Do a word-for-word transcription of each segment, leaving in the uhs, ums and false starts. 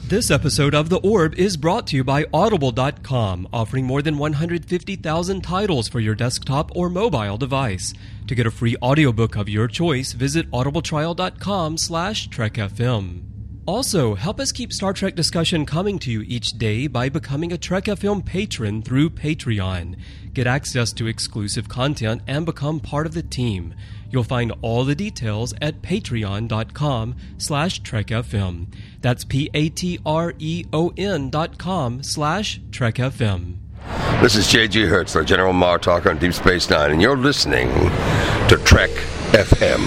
This episode of The Orb is brought to you by Audible dot com, offering more than one hundred fifty thousand titles for your desktop or mobile device. To get a free audiobook of your choice, visit audibletrial dot com slash trek f m. Also, help us keep Star Trek discussion coming to you each day by becoming a Trek F M patron through Patreon. Get access to exclusive content and become part of the team. You'll find all the details at patreon dot com slash trek f m. That's P-A-T-R-E-O-N dot com slash trek f m. This is J G Hertzler, General Martok on Deep Space Nine, and you're listening to Trek F M.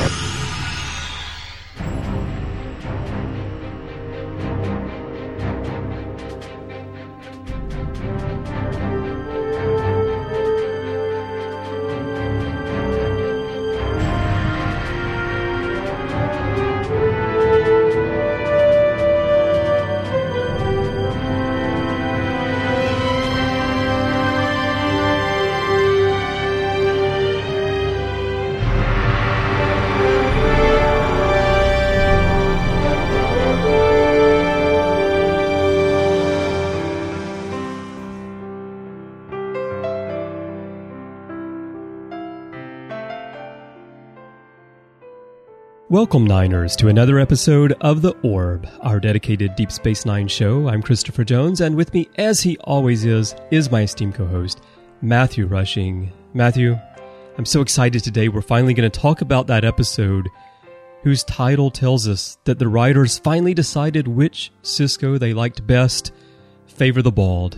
Welcome, Niners, to another episode of The Orb, our dedicated Deep Space Nine show. I'm Christopher Jones, and with me, as he always is, is my esteemed co-host, Matthew Rushing. Matthew, I'm so excited today. We're finally going to talk about that episode whose title tells us that the writers finally decided which Sisko they liked best, Favor the Bald.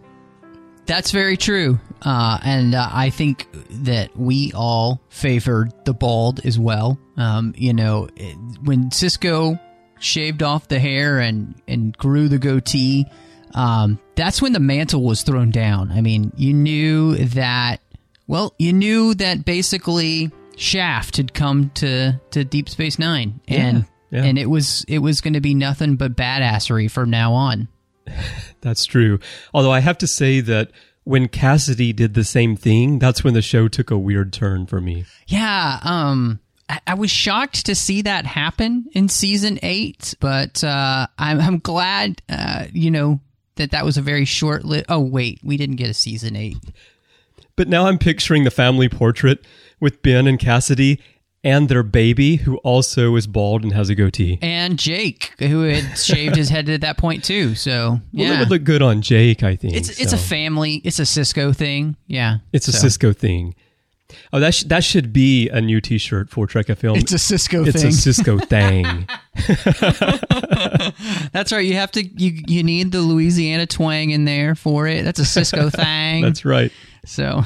That's very true, uh, and uh, I think that we all favored the bald as well. Um, you know, it, when Sisko shaved off the hair and, and grew the goatee, um, that's when the mantle was thrown down. I mean, you knew that, well, you knew that basically Shaft had come to, to Deep Space Nine, and yeah, yeah. and it was it was going to be nothing but badassery from now on. That's true. Although I have to say that when Cassidy did the same thing, that's when the show took a weird turn for me. Yeah, um, I, I was shocked to see that happen in season eight, but uh, I'm, I'm glad, uh, you know, that that was a very short lived. Oh, wait, we didn't get a season eight. But now I'm picturing the family portrait with Ben and Cassidy and their baby, who also is bald and has a goatee. And Jake, who had shaved his head at that point, too. So, yeah. Well, it would look good on Jake, I think. It's it's so. a family, it's a Sisko thing. Yeah. It's a so. Sisko thing. Oh, that, sh- that should be a new t-shirt for Trek F M. It's a Sisko it's thing. It's a Sisko thing. That's right. You have to, you, you need the Louisiana twang in there for it. That's a Sisko thing. That's right. So...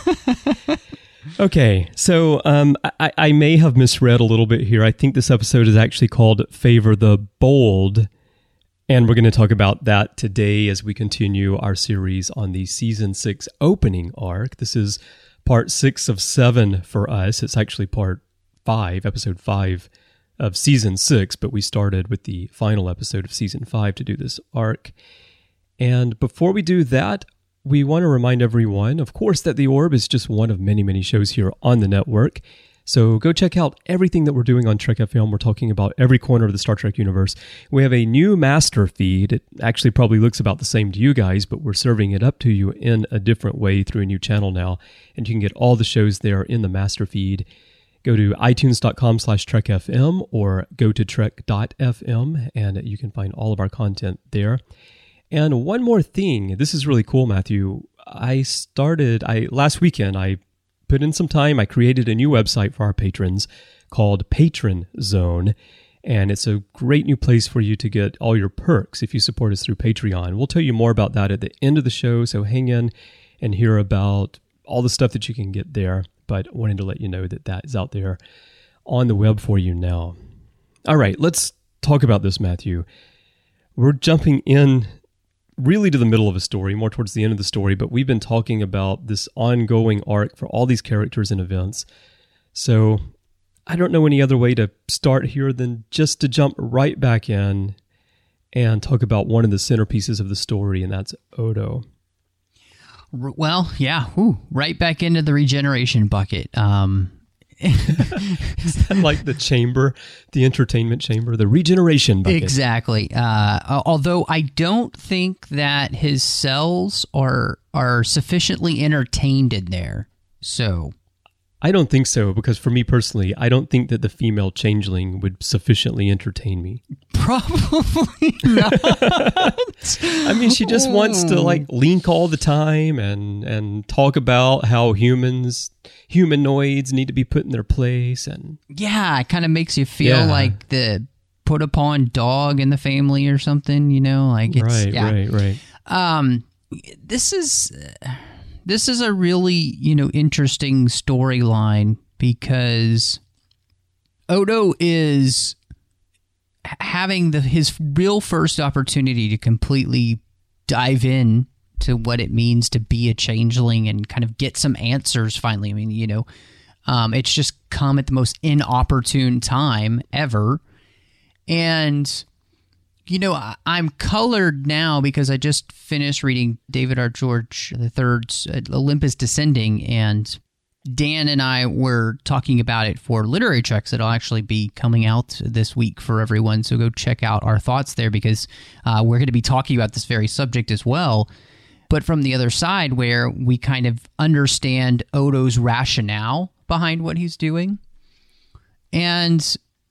Okay, so um, I, I may have misread a little bit here. I think this episode is actually called Favor the Bold, and we're going to talk about that today as we continue our series on the Season six opening arc. This is part six of seven for us. It's actually part five, episode five of Season six, but we started with the final episode of Season five to do this arc. And before we do that, we want to remind everyone, of course, that The Orb is just one of many, many shows here on the network. So go check out everything that we're doing on Trek F M. We're talking about every corner of the Star Trek universe. We have a new master feed. It actually probably looks about the same to you guys, but we're serving it up to you in a different way through a new channel now. And you can get all the shows there in the master feed. Go to itunes dot com slash trek f m or go to trek dot f m, and you can find all of our content there. And one more thing, this is really cool, Matthew. I started, I last weekend, I put in some time, I created a new website for our patrons called Patron Zone, and it's a great new place for you to get all your perks if you support us through Patreon. We'll tell you more about that at the end of the show, so hang in and hear about all the stuff that you can get there, but wanted to let you know that that is out there on the web for you now. All right, let's talk about this, Matthew. We're jumping in really to the middle of a story, more towards the end of the story, but we've been talking about this ongoing arc for all these characters and events. So I don't know any other way to start here than just to jump right back in and talk about one of the centerpieces of the story, and that's Odo. Well, yeah, whew, right back into the regeneration bucket. Um, Is that like the chamber, the entertainment chamber, the regeneration bucket? Exactly. Uh, although I don't think that his cells are are sufficiently entertained in there. So I don't think so, because for me personally, I don't think that the female changeling would sufficiently entertain me. Probably not. I mean, she just wants to like link all the time and and talk about how humans, humanoids need to be put in their place. And yeah, it kind of makes you feel Yeah. like the put upon dog in the family or something, you know, like it's, right, yeah. right, right. Um, this is this is a really, you know, interesting storyline because Odo is h- having the his real first opportunity to completely dive in to what it means to be a changeling and kind of get some answers finally. I mean, you know, um, it's just come at the most inopportune time ever. And you know, I- I'm colored now because I just finished reading David R. George the third's uh, Olympus Descending, and Dan and I were talking about it for Literary Treks. It'll actually be coming out this week for everyone, so go check out our thoughts there because uh, we're going to be talking about this very subject as well. But from the other side, where we kind of understand Odo's rationale behind what he's doing. And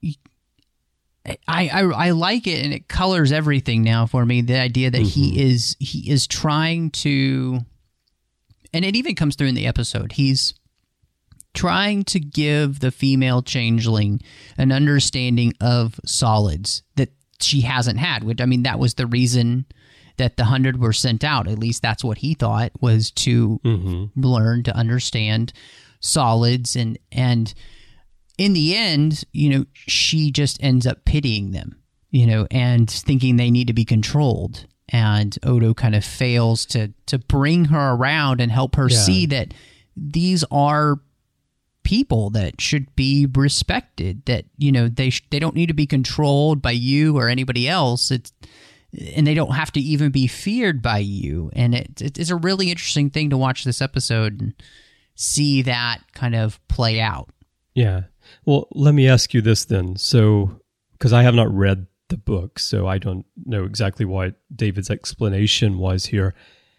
I, I I like it, and it colors everything now for me. The idea that mm-hmm. he is he is trying to, and it even comes through in the episode. He's trying to give the female changeling an understanding of solids that she hasn't had. Which I mean, that was the reason that the hundred were sent out. At least that's what he thought, was to mm-hmm. learn to understand solids and and. In the end, you know, she just ends up pitying them, you know, and thinking they need to be controlled. And Odo kind of fails to to bring her around and help her yeah. see that these are people that should be respected, that, you know, they sh- they don't need to be controlled by you or anybody else. It's and they don't have to even be feared by you. And it, it, it's a really interesting thing to watch this episode and see that kind of play out. Yeah. Well, let me ask you this then. So, because I have not read the book, so I don't know exactly what David's explanation was here.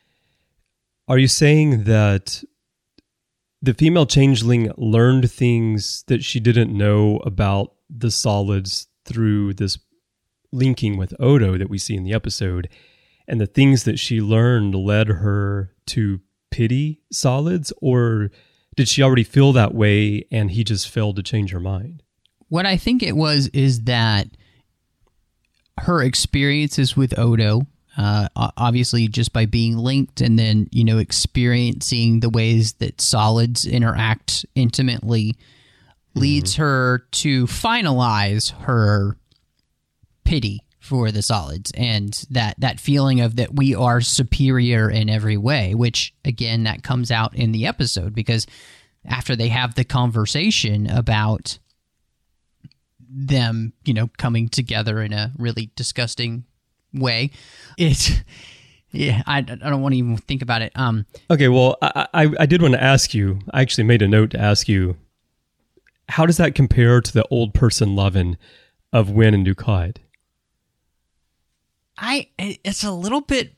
Are you saying that the female changeling learned things that she didn't know about the solids through this linking with Odo that we see in the episode, and the things that she learned led her to pity solids, or did she already feel that way and he just failed to change her mind? What I think it was is that her experiences with Odo, uh, obviously just by being linked and then, you know, experiencing the ways that solids interact intimately, mm-hmm. leads her to finalize her pity for the solids and that, that feeling of that we are superior in every way, which, again, that comes out in the episode because after they have the conversation about them, you know, coming together in a really disgusting way, it, yeah, I, I don't want to even think about it. Um, okay, well, I, I, I did want to ask you, I actually made a note to ask you, how does that compare to the old person loving of Wynn and Dukat? I it's a little bit,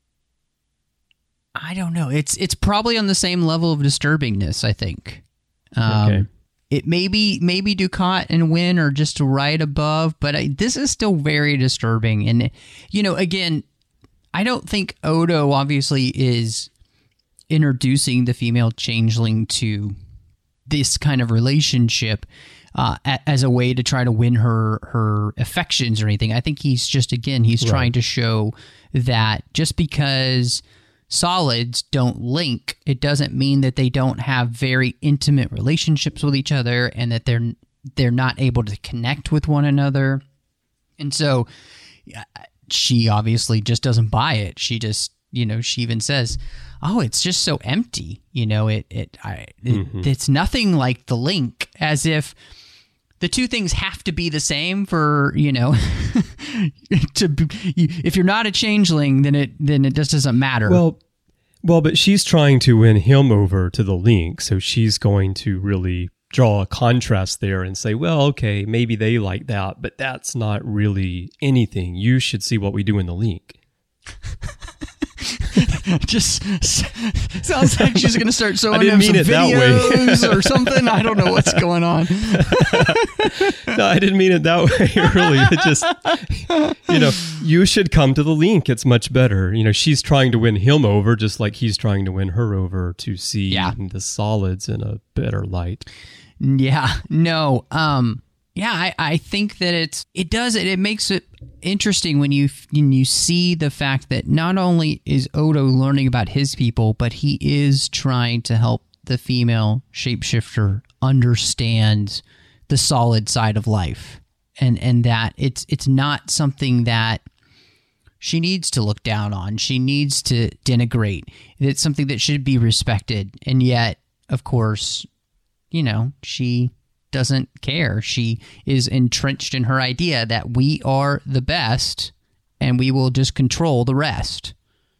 I don't know. It's it's probably on the same level of disturbingness, I think. Um, okay. It maybe maybe Dukat and Wynn are just right above, but I, this is still very disturbing. And you know, again, I don't think Odo obviously is introducing the female changeling to this kind of relationship Uh, as a way to try to win her her affections or anything. I think he's just, again, he's right. trying to show that just because solids don't link, it doesn't mean that they don't have very intimate relationships with each other and that they're they're not able to connect with one another. And so she obviously just doesn't buy it. She just, you know, she even says, oh, it's just so empty. You know, it, it, I, it mm-hmm. it's nothing like the link, as if the two things have to be the same for, you know, to be, if you're not a changeling, then it then it just doesn't matter. Well, well, but she's trying to win him over to the link, so she's going to really draw a contrast there and say, well, okay, maybe they like that, but that's not really anything. You should see what we do in the link. Just sounds like she's going to start showing didn't him mean some it that videos or something. I don't know what's going on. No, I didn't mean it that way, really. It just, you know, you should come to the link. It's much better. You know, she's trying to win him over just like he's trying to win her over to see Yeah. the solids in a better light. Yeah, no. Um, yeah, I, I think that it's it does it. It makes it interesting when you when you see the fact that not only is Odo learning about his people, but he is trying to help the female shapeshifter understand the solid side of life, and and that it's it's not something that she needs to look down on. She needs to denigrate. It's something that should be respected, and yet, of course, you know, she doesn't care. She is entrenched in her idea that we are the best and we will just control the rest.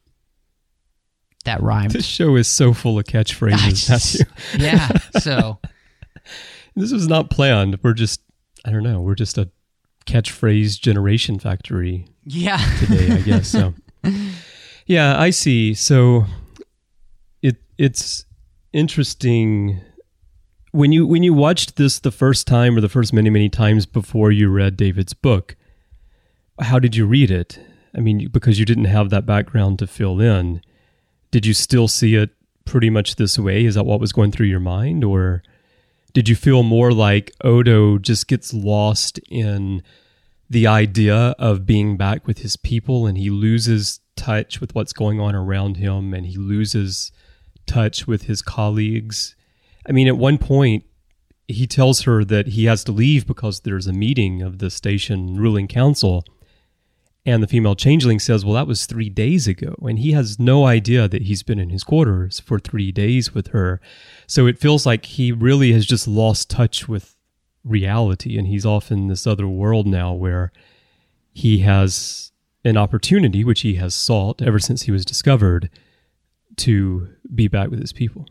That rhymed. This show is so full of catchphrases, Matthew. Yeah, so. This was not planned. We're just, I don't know, we're just a catchphrase generation factory Yeah. today, I guess. So, yeah, I see. So it it's interesting. When you when you watched this the first time or the first many, many times before you read David's book, how did you read it? I mean, because you didn't have that background to fill in, did you still see it pretty much this way? Is that what was going through your mind? Or did you feel more like Odo just gets lost in the idea of being back with his people and he loses touch with what's going on around him and he loses touch with his colleagues? I mean, at one point, he tells her that he has to leave because there's a meeting of the station ruling council. And the female changeling says, well, that was three days ago. And he has no idea that he's been in his quarters for three days with her. So it feels like he really has just lost touch with reality. And he's off in this other world now where he has an opportunity, which he has sought ever since he was discovered, to be back with his people.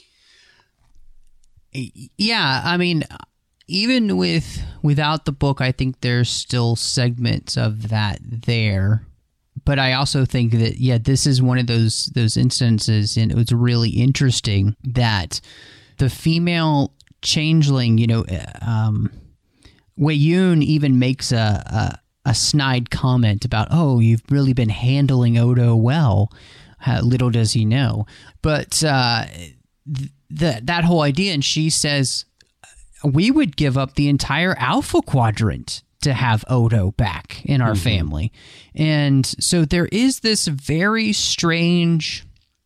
Yeah, I mean, even with without the book, I think there's still segments of that there. But I also think that, yeah, this is one of those those instances, and it was really interesting that the female changeling, you know, um, Wei Yun even makes a, a, a snide comment about, oh, you've really been handling Odo well. Uh, little does he know. But uh, th- the, that whole idea, and she says, we would give up the entire Alpha Quadrant to have Odo back in our mm-hmm. family. And so there is this very strange,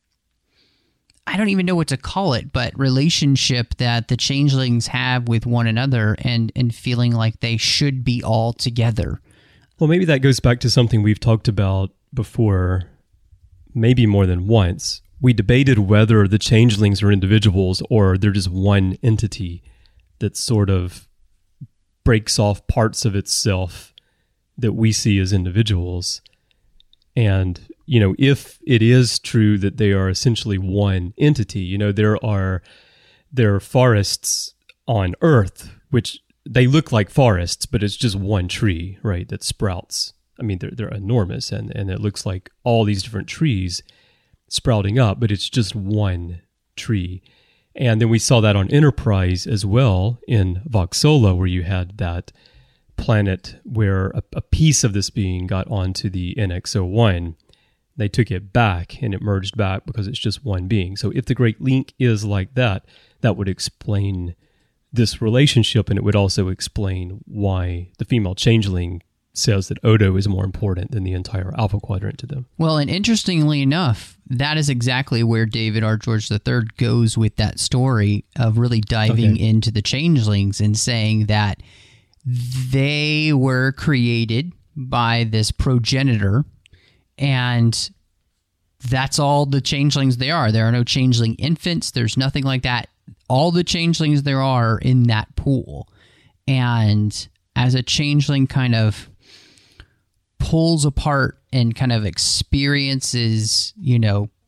I don't even know what to call it, but relationship that the changelings have with one another, and, and feeling like they should be all together. Well, maybe that goes back to something we've talked about before, maybe more than once. We debated whether the changelings are individuals or they're just one entity that sort of breaks off parts of itself that we see as individuals. And, you know, if it is true that they are essentially one entity, you know, there are there are forests on Earth, which they look like forests, but it's just one tree, right, that sprouts. I mean, they're they're enormous, and, and it looks like all these different trees sprouting up, but it's just one tree. And then we saw that on Enterprise as well in Voxola, where you had that planet where a, a piece of this being got onto the N X oh one. They took it back, and it merged back because it's just one being. So if the Great Link is like that, that would explain this relationship, and it would also explain why the female changeling says that Odo is more important than the entire Alpha Quadrant to them. Well, and interestingly enough, that is exactly where David R. George the Third goes with that story of really diving okay. into the changelings and saying that they were created by this progenitor, and that's all the changelings they are. There are no changeling infants. There's nothing like that. All the changelings there are in that pool. And as a changeling kind of pulls apart and kind of experiences, you know,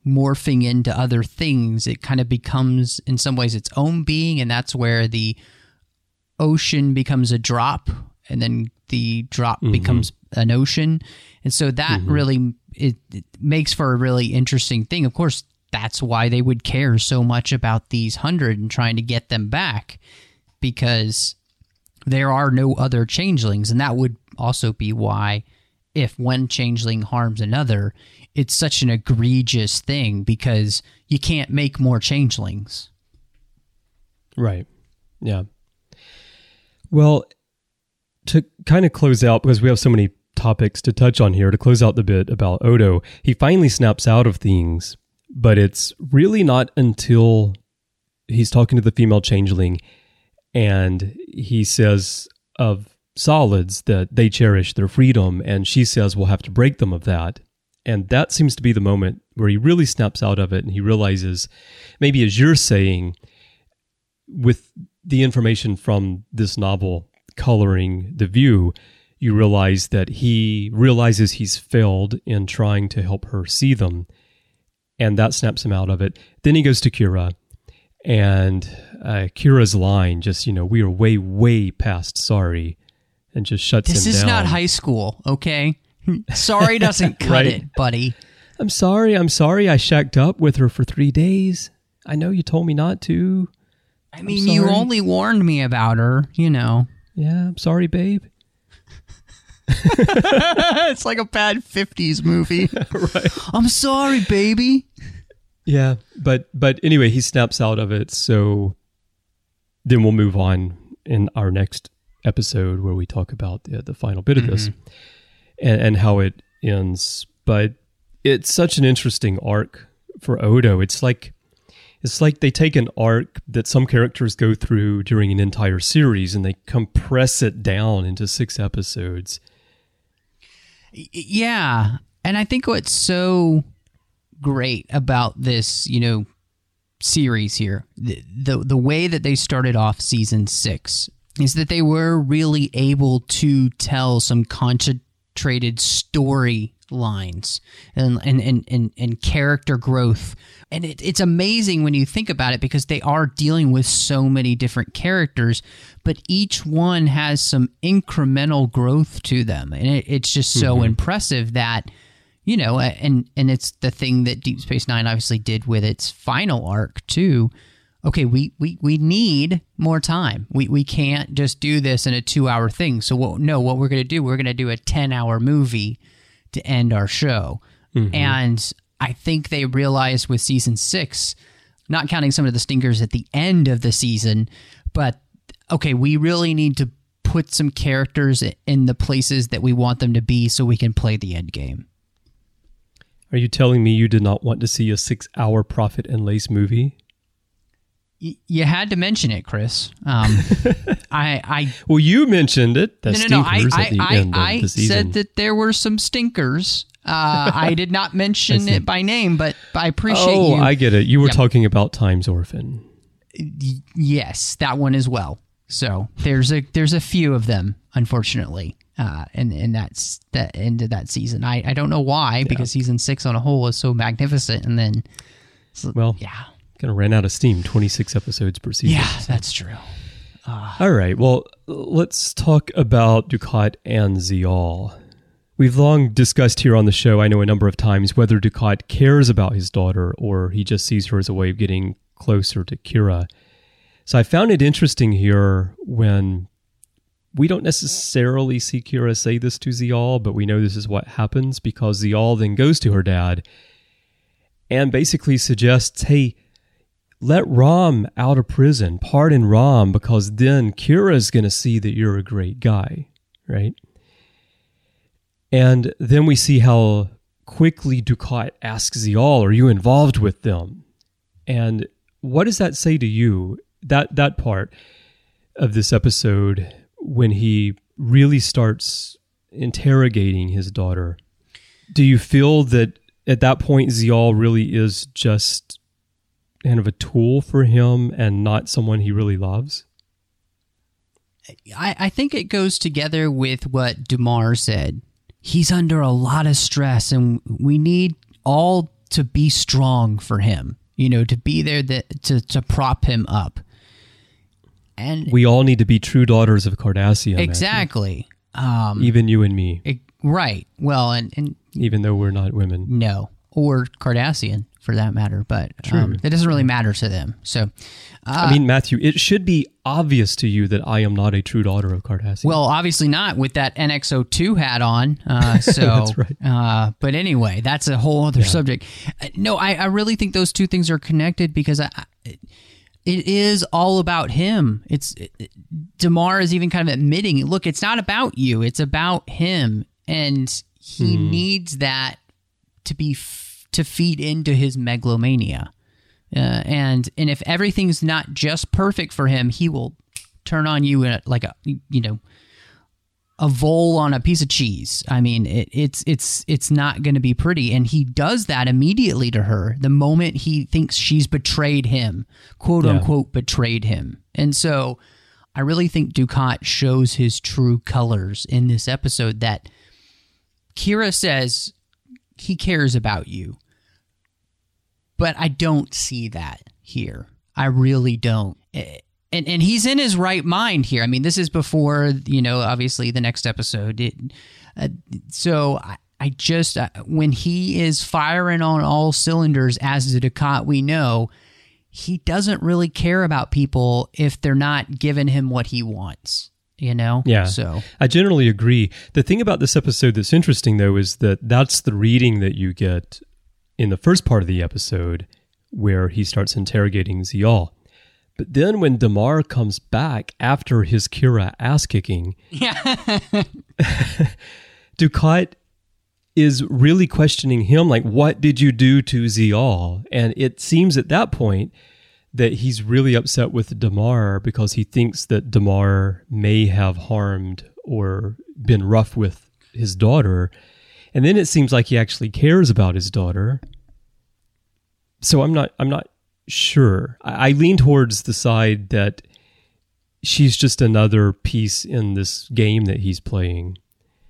morphing into other things. It kind of becomes, in some ways, its own being, and that's where the ocean becomes a drop, and then the drop mm-hmm. becomes an ocean. And so that mm-hmm. really, it, it makes for a really interesting thing. Of course, that's why they would care so much about these hundred and trying to get them back, because there are no other changelings. And that would also be why, if one changeling harms another, it's such an egregious thing, because you can't make more changelings. Right. Yeah. Well, to kind of close out, because we have so many topics to touch on here, to close out the bit about Odo, he finally snaps out of things, but it's really not until he's talking to the female changeling and he says of solids that they cherish their freedom, and she says we'll have to break them of that. And that seems to be the moment where he really snaps out of it, and he realizes, maybe as you're saying, with the information from this novel coloring the view, you realize that he realizes he's failed in trying to help her see them, and that snaps him out of it. Then he goes to Kira, and uh, Kira's line just, you know, we are way, way past sorry, and just shuts this him down. This is not high school, okay? Sorry doesn't cut right? it, buddy. I'm sorry, I'm sorry I shacked up with her for three days. I know you told me not to. I mean, you only warned me about her, you know. Yeah, I'm sorry, babe. It's like a bad fifties movie. Right. I'm sorry, baby. Yeah, but but anyway, he snaps out of it. So then we'll move on in our next episode where we talk about the, the final bit of mm-hmm. this and, and how it ends. But it's such an interesting arc for Odo. It's like it's like they take an arc that some characters go through during an entire series and they compress it down into six episodes. Yeah, and I think what's so great about this, you know, series here, the, the the way that they started off season six is that they were really able to tell some concentrated story lines and and, and, and, and character growth. And it, it's amazing when you think about it, because they are dealing with so many different characters, but each one has some incremental growth to them. And it, it's just so mm-hmm. impressive that, you know, and, and it's the thing that Deep Space Nine obviously did with its final arc too. Okay, we, we, we need more time. We we can't just do this in a two-hour thing. So what, no, what we're going to do, we're going to do a ten-hour movie to end our show. Mm-hmm. And I think they realized with season six, not counting some of the stinkers at the end of the season, but okay, we really need to put some characters in the places that we want them to be so we can play the end game. Are you telling me you did not want to see a six-hour Profit and Lace movie? Y- you had to mention it, Chris. Um, I, I well, you mentioned it. The no, no, no. I, stinkers I, at the I, end I of the season. said that there were some stinkers. Uh, I did not mention it by name, but I appreciate oh, you. Oh, I get it. You were yep. talking about Time's Orphan. Y- yes, that one as well. So there's a there's a few of them, unfortunately, uh, and and that's that end of that season. I, I don't know why, yeah. because season six on a whole is so magnificent, and then so, well, yeah, kind of ran out of steam. twenty-six episodes per season. Yeah, so. That's true. Uh, All right, well, let's talk about Dukat and Ziyal. We've long discussed here on the show, I know a number of times, whether Dukat cares about his daughter or he just sees her as a way of getting closer to Kira. So I found it interesting here when we don't necessarily see Kira say this to Ziyal, but we know this is what happens because Ziyal then goes to her dad and basically suggests, hey, let Rom out of prison, pardon Rom, because then Kira's going to see that you're a great guy, right? And then we see how quickly Dukat asks Ziyal, are you involved with them? And what does that say to you, that that part of this episode, when he really starts interrogating his daughter? Do you feel that at that point Ziyal really is just kind of a tool for him and not someone he really loves? I, I think it goes together with what Damar said. He's under a lot of stress, and we need all to be strong for him, you know, to be there that, to, to prop him up. And we all need to be true daughters of Cardassia. Exactly. Um, Even you and me. It, right. Well, and, and even though we're not women. No. Or Cardassian, for that matter. But um, it doesn't really matter to them. So, uh, I mean, Matthew, it should be obvious to you that I am not a true daughter of Cardassia. Well, obviously not with that N X O two hat on. Uh, so, that's right. Uh, but anyway, that's a whole other yeah. subject. Uh, no, I, I really think those two things are connected because I, I, it is all about him. It's it, Damar is even kind of admitting, look, it's not about you. It's about him. And he hmm. needs that to be f- to feed into his megalomania. Uh, and and if everything's not just perfect for him, he will turn on you in a, like a you know a vole on a piece of cheese. I mean, it, it's it's it's not going to be pretty, and he does that immediately to her the moment he thinks she's betrayed him, quote yeah. unquote, betrayed him. And so, I really think Dukat shows his true colors in this episode. That Kira says he cares about you. But I don't see that here. I really don't. And and he's in his right mind here. I mean, this is before, you know, obviously the next episode. It, uh, so I, I just, uh, when he is firing on all cylinders as the Dukat we know, he doesn't really care about people if they're not giving him what he wants. You know? Yeah. So I generally agree. The thing about this episode that's interesting, though, is that that's the reading that you get in the first part of the episode where he starts interrogating Ziyal. But then when Damar comes back after his Kira ass-kicking, Dukat is really questioning him, like, what did you do to Ziyal? And it seems at that point that he's really upset with Damar because he thinks that Damar may have harmed or been rough with his daughter. And then it seems like he actually cares about his daughter. So I'm not I'm not sure. I, I lean towards the side that she's just another piece in this game that he's playing.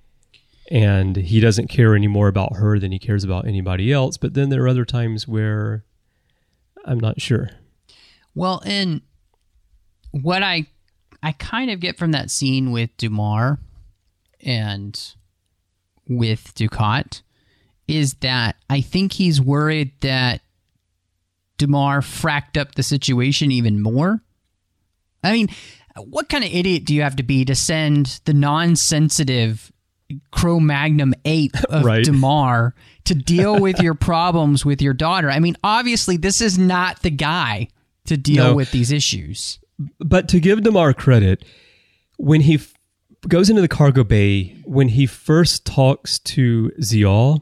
And he doesn't care any more about her than he cares about anybody else. But then there are other times where I'm not sure. Well, and what I I kind of get from that scene with Damar and with Dukat is that I think he's worried that Damar fracked up the situation even more. I mean, what kind of idiot do you have to be to send the non-sensitive Cro-Magnon ape of right. Damar to deal with your problems with your daughter? I mean, obviously, this is not the guy to deal no. with these issues. But to give Damar credit, when he f- goes into the cargo bay, when he first talks to Ziyal,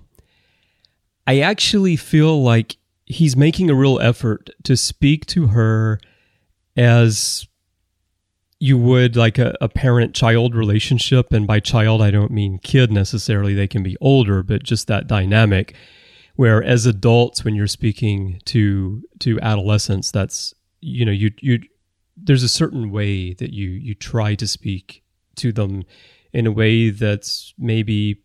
I actually feel like he's making a real effort to speak to her as you would like a, a parent-child relationship. And by child, I don't mean kid necessarily. They can be older, but just that dynamic where as adults, when you're speaking to to adolescents, that's, you know, you you there's a certain way that you you try to speak to them in a way that's maybe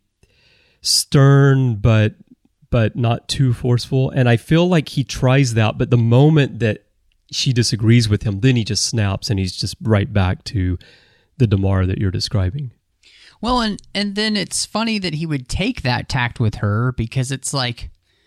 stern, but but not too forceful. And I feel like he tries that, but the moment that she disagrees with him, then he just snaps and he's just right back to the Damar that you're describing. Well, and, and then it's funny that he would take that tact with her because it's like,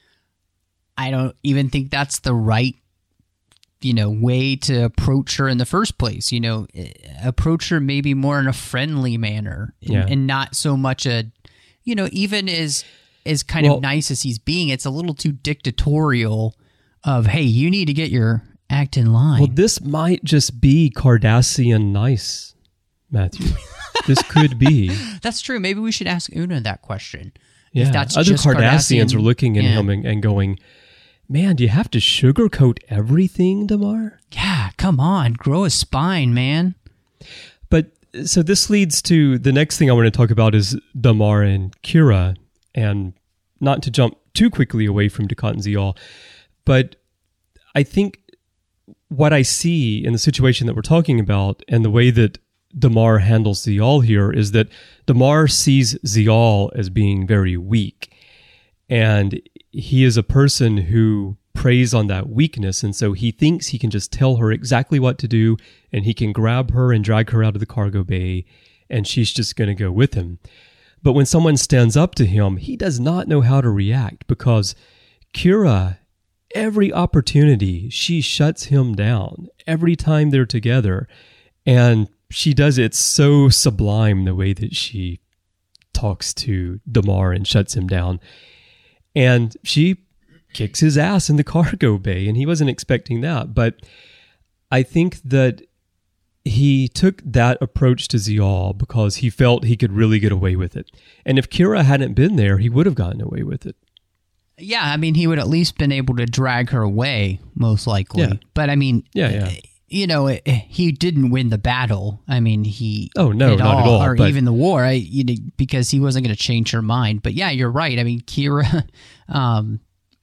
I don't even think that's the right, you know, way to approach her in the first place. You know, approach her maybe more in a friendly manner and, yeah. and not so much a, you know, even as... as kind well, of nice as he's being, it's a little too dictatorial of, hey, you need to get your act in line. Well, this might just be Cardassian nice, Matthew. This could be. That's true. Maybe we should ask Una that question. Yeah, if that's other just Cardassians Cardassian, are looking at yeah. him and, and going, man, do you have to sugarcoat everything, Damar? Yeah, come on. Grow a spine, man. But so this leads to the next thing I want to talk about is Damar and Kira. And not to jump too quickly away from Dukat and Ziyal, but I think what I see in the situation that we're talking about and the way that Damar handles Ziyal here is that Damar sees Ziyal as being very weak. And he is a person who preys on that weakness. And so he thinks he can just tell her exactly what to do, and he can grab her and drag her out of the cargo bay, and she's just going to go with him. But when someone stands up to him, he does not know how to react, because Kira, every opportunity, she shuts him down every time they're together. And she does it so sublime, the way that she talks to Damar and shuts him down. And she kicks his ass in the cargo bay, and he wasn't expecting that. But I think that he took that approach to Ziyal because he felt he could really get away with it. And if Kira hadn't been there, he would have gotten away with it. Yeah, I mean, he would at least been able to drag her away, most likely. Yeah. But I mean, yeah, yeah. you know, he didn't win the battle. I mean, he oh no, at not all, at all, or but, even the war, I, you know, because he wasn't going to change her mind. But yeah, you're right. I mean, Kira, um,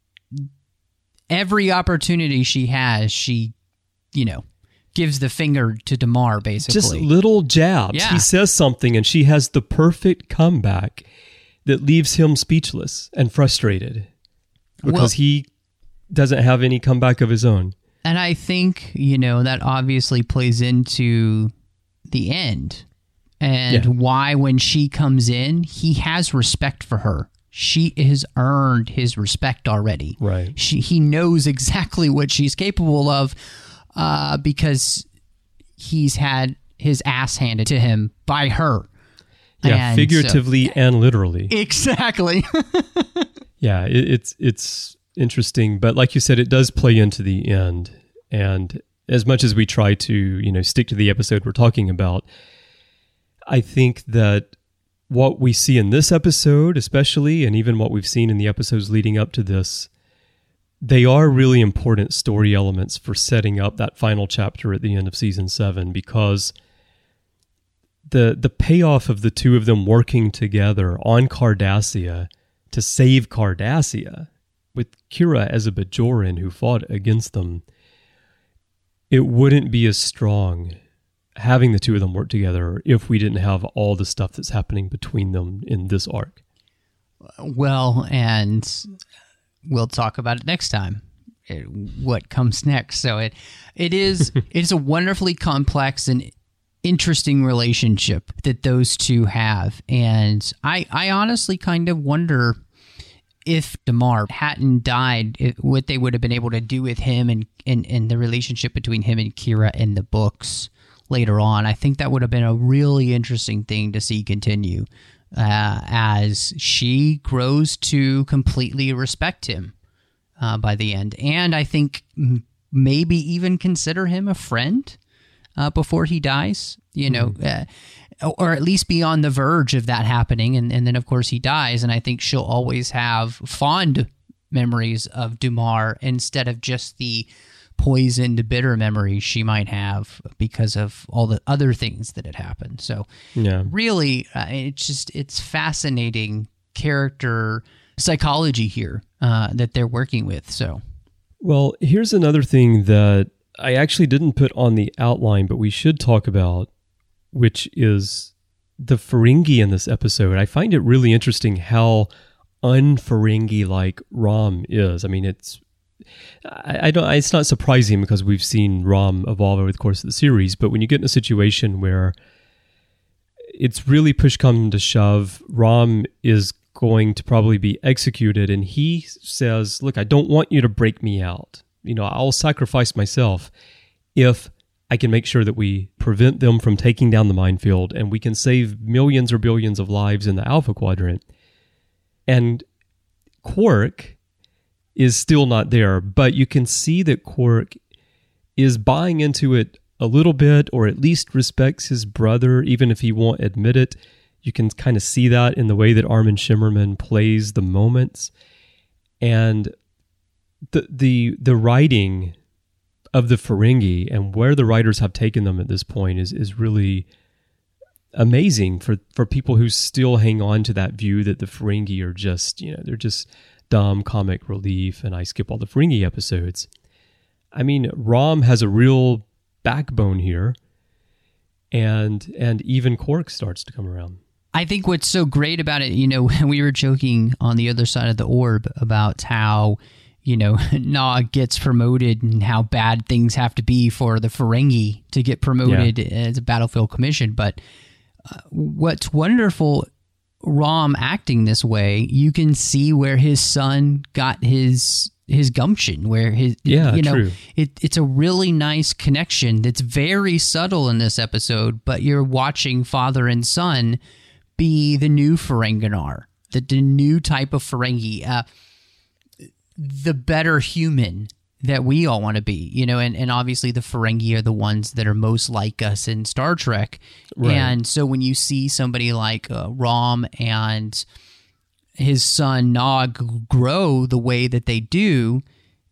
every opportunity she has, she, you know, gives the finger to Damar, basically. Just little jabs. Yeah. He says something, and she has the perfect comeback that leaves him speechless and frustrated because well, he doesn't have any comeback of his own. And I think, you know, that obviously plays into the end and Yeah. why when she comes in, he has respect for her. She has earned his respect already. Right. She, he knows exactly what she's capable of uh, because he's had his ass handed to him by her. Yeah, And figuratively so, and literally. Exactly. Yeah, it, it's it's interesting, but like you said, it does play into the end. And as much as we try to, you know, stick to the episode we're talking about, I think that what we see in this episode, especially, and even what we've seen in the episodes leading up to this, they are really important story elements for setting up that final chapter at the end of season seven, because the the payoff of the two of them working together on Cardassia to save Cardassia, with Kira as a Bajoran who fought against them, it wouldn't be as strong having the two of them work together if we didn't have all the stuff that's happening between them in this arc. Well, and we'll talk about it next time. It, what comes next? So it it is it's a wonderfully complex and interesting relationship that those two have, and I I honestly kind of wonder if Damar hadn't died, it, what they would have been able to do with him and, and and the relationship between him and Kira in the books later on. I think that would have been a really interesting thing to see continue uh, as she grows to completely respect him uh, by the end. And I think m- maybe even consider him a friend uh, before he dies, you know, mm-hmm. uh, or at least be on the verge of that happening. And, and then, of course, he dies. And I think she'll always have fond memories of Damar instead of just the poisoned, bitter memories she might have because of all the other things that had happened. So yeah. really, uh, it's just, it's fascinating character psychology here uh, that they're working with. So, well, here's another thing that I actually didn't put on the outline, but we should talk about, which is the Ferengi in this episode. I find it really interesting how un-Ferengi-like Rom is. I mean, it's I, I don't. It's not surprising because we've seen Rom evolve over the course of the series. But when you get in a situation where it's really push come to shove, Rom is going to probably be executed, and he says, "Look, I don't want you to break me out. You know, I'll sacrifice myself if I can make sure that we prevent them from taking down the minefield, and we can save millions or billions of lives in the Alpha Quadrant." And Quark is still not there, but you can see that Quark is buying into it a little bit, or at least respects his brother, even if he won't admit it. You can kind of see that in the way that Armin Shimmerman plays the moments. And the the the writing of the Ferengi and where the writers have taken them at this point is is really amazing for, for people who still hang on to that view that the Ferengi are just, you know, they're just dumb comic relief, and I skip all the Ferengi episodes. I mean, Rom has a real backbone here, and and even Quark starts to come around. I think what's so great about it, you know, we were joking on the other side of the orb about how, you know, Nog gets promoted and how bad things have to be for the Ferengi to get promoted yeah. as a battlefield commission. But uh, what's wonderful, Rom acting this way, you can see where his son got his his gumption, where his, yeah, you know, true. It, it's a really nice connection that's very subtle in this episode, but you're watching father and son be the new Ferenginar, the, the new type of Ferengi, uh, the better human that we all want to be, you know, and, and obviously the Ferengi are the ones that are most like us in Star Trek. Right. And so when you see somebody like uh, Rom and his son Nog grow the way that they do,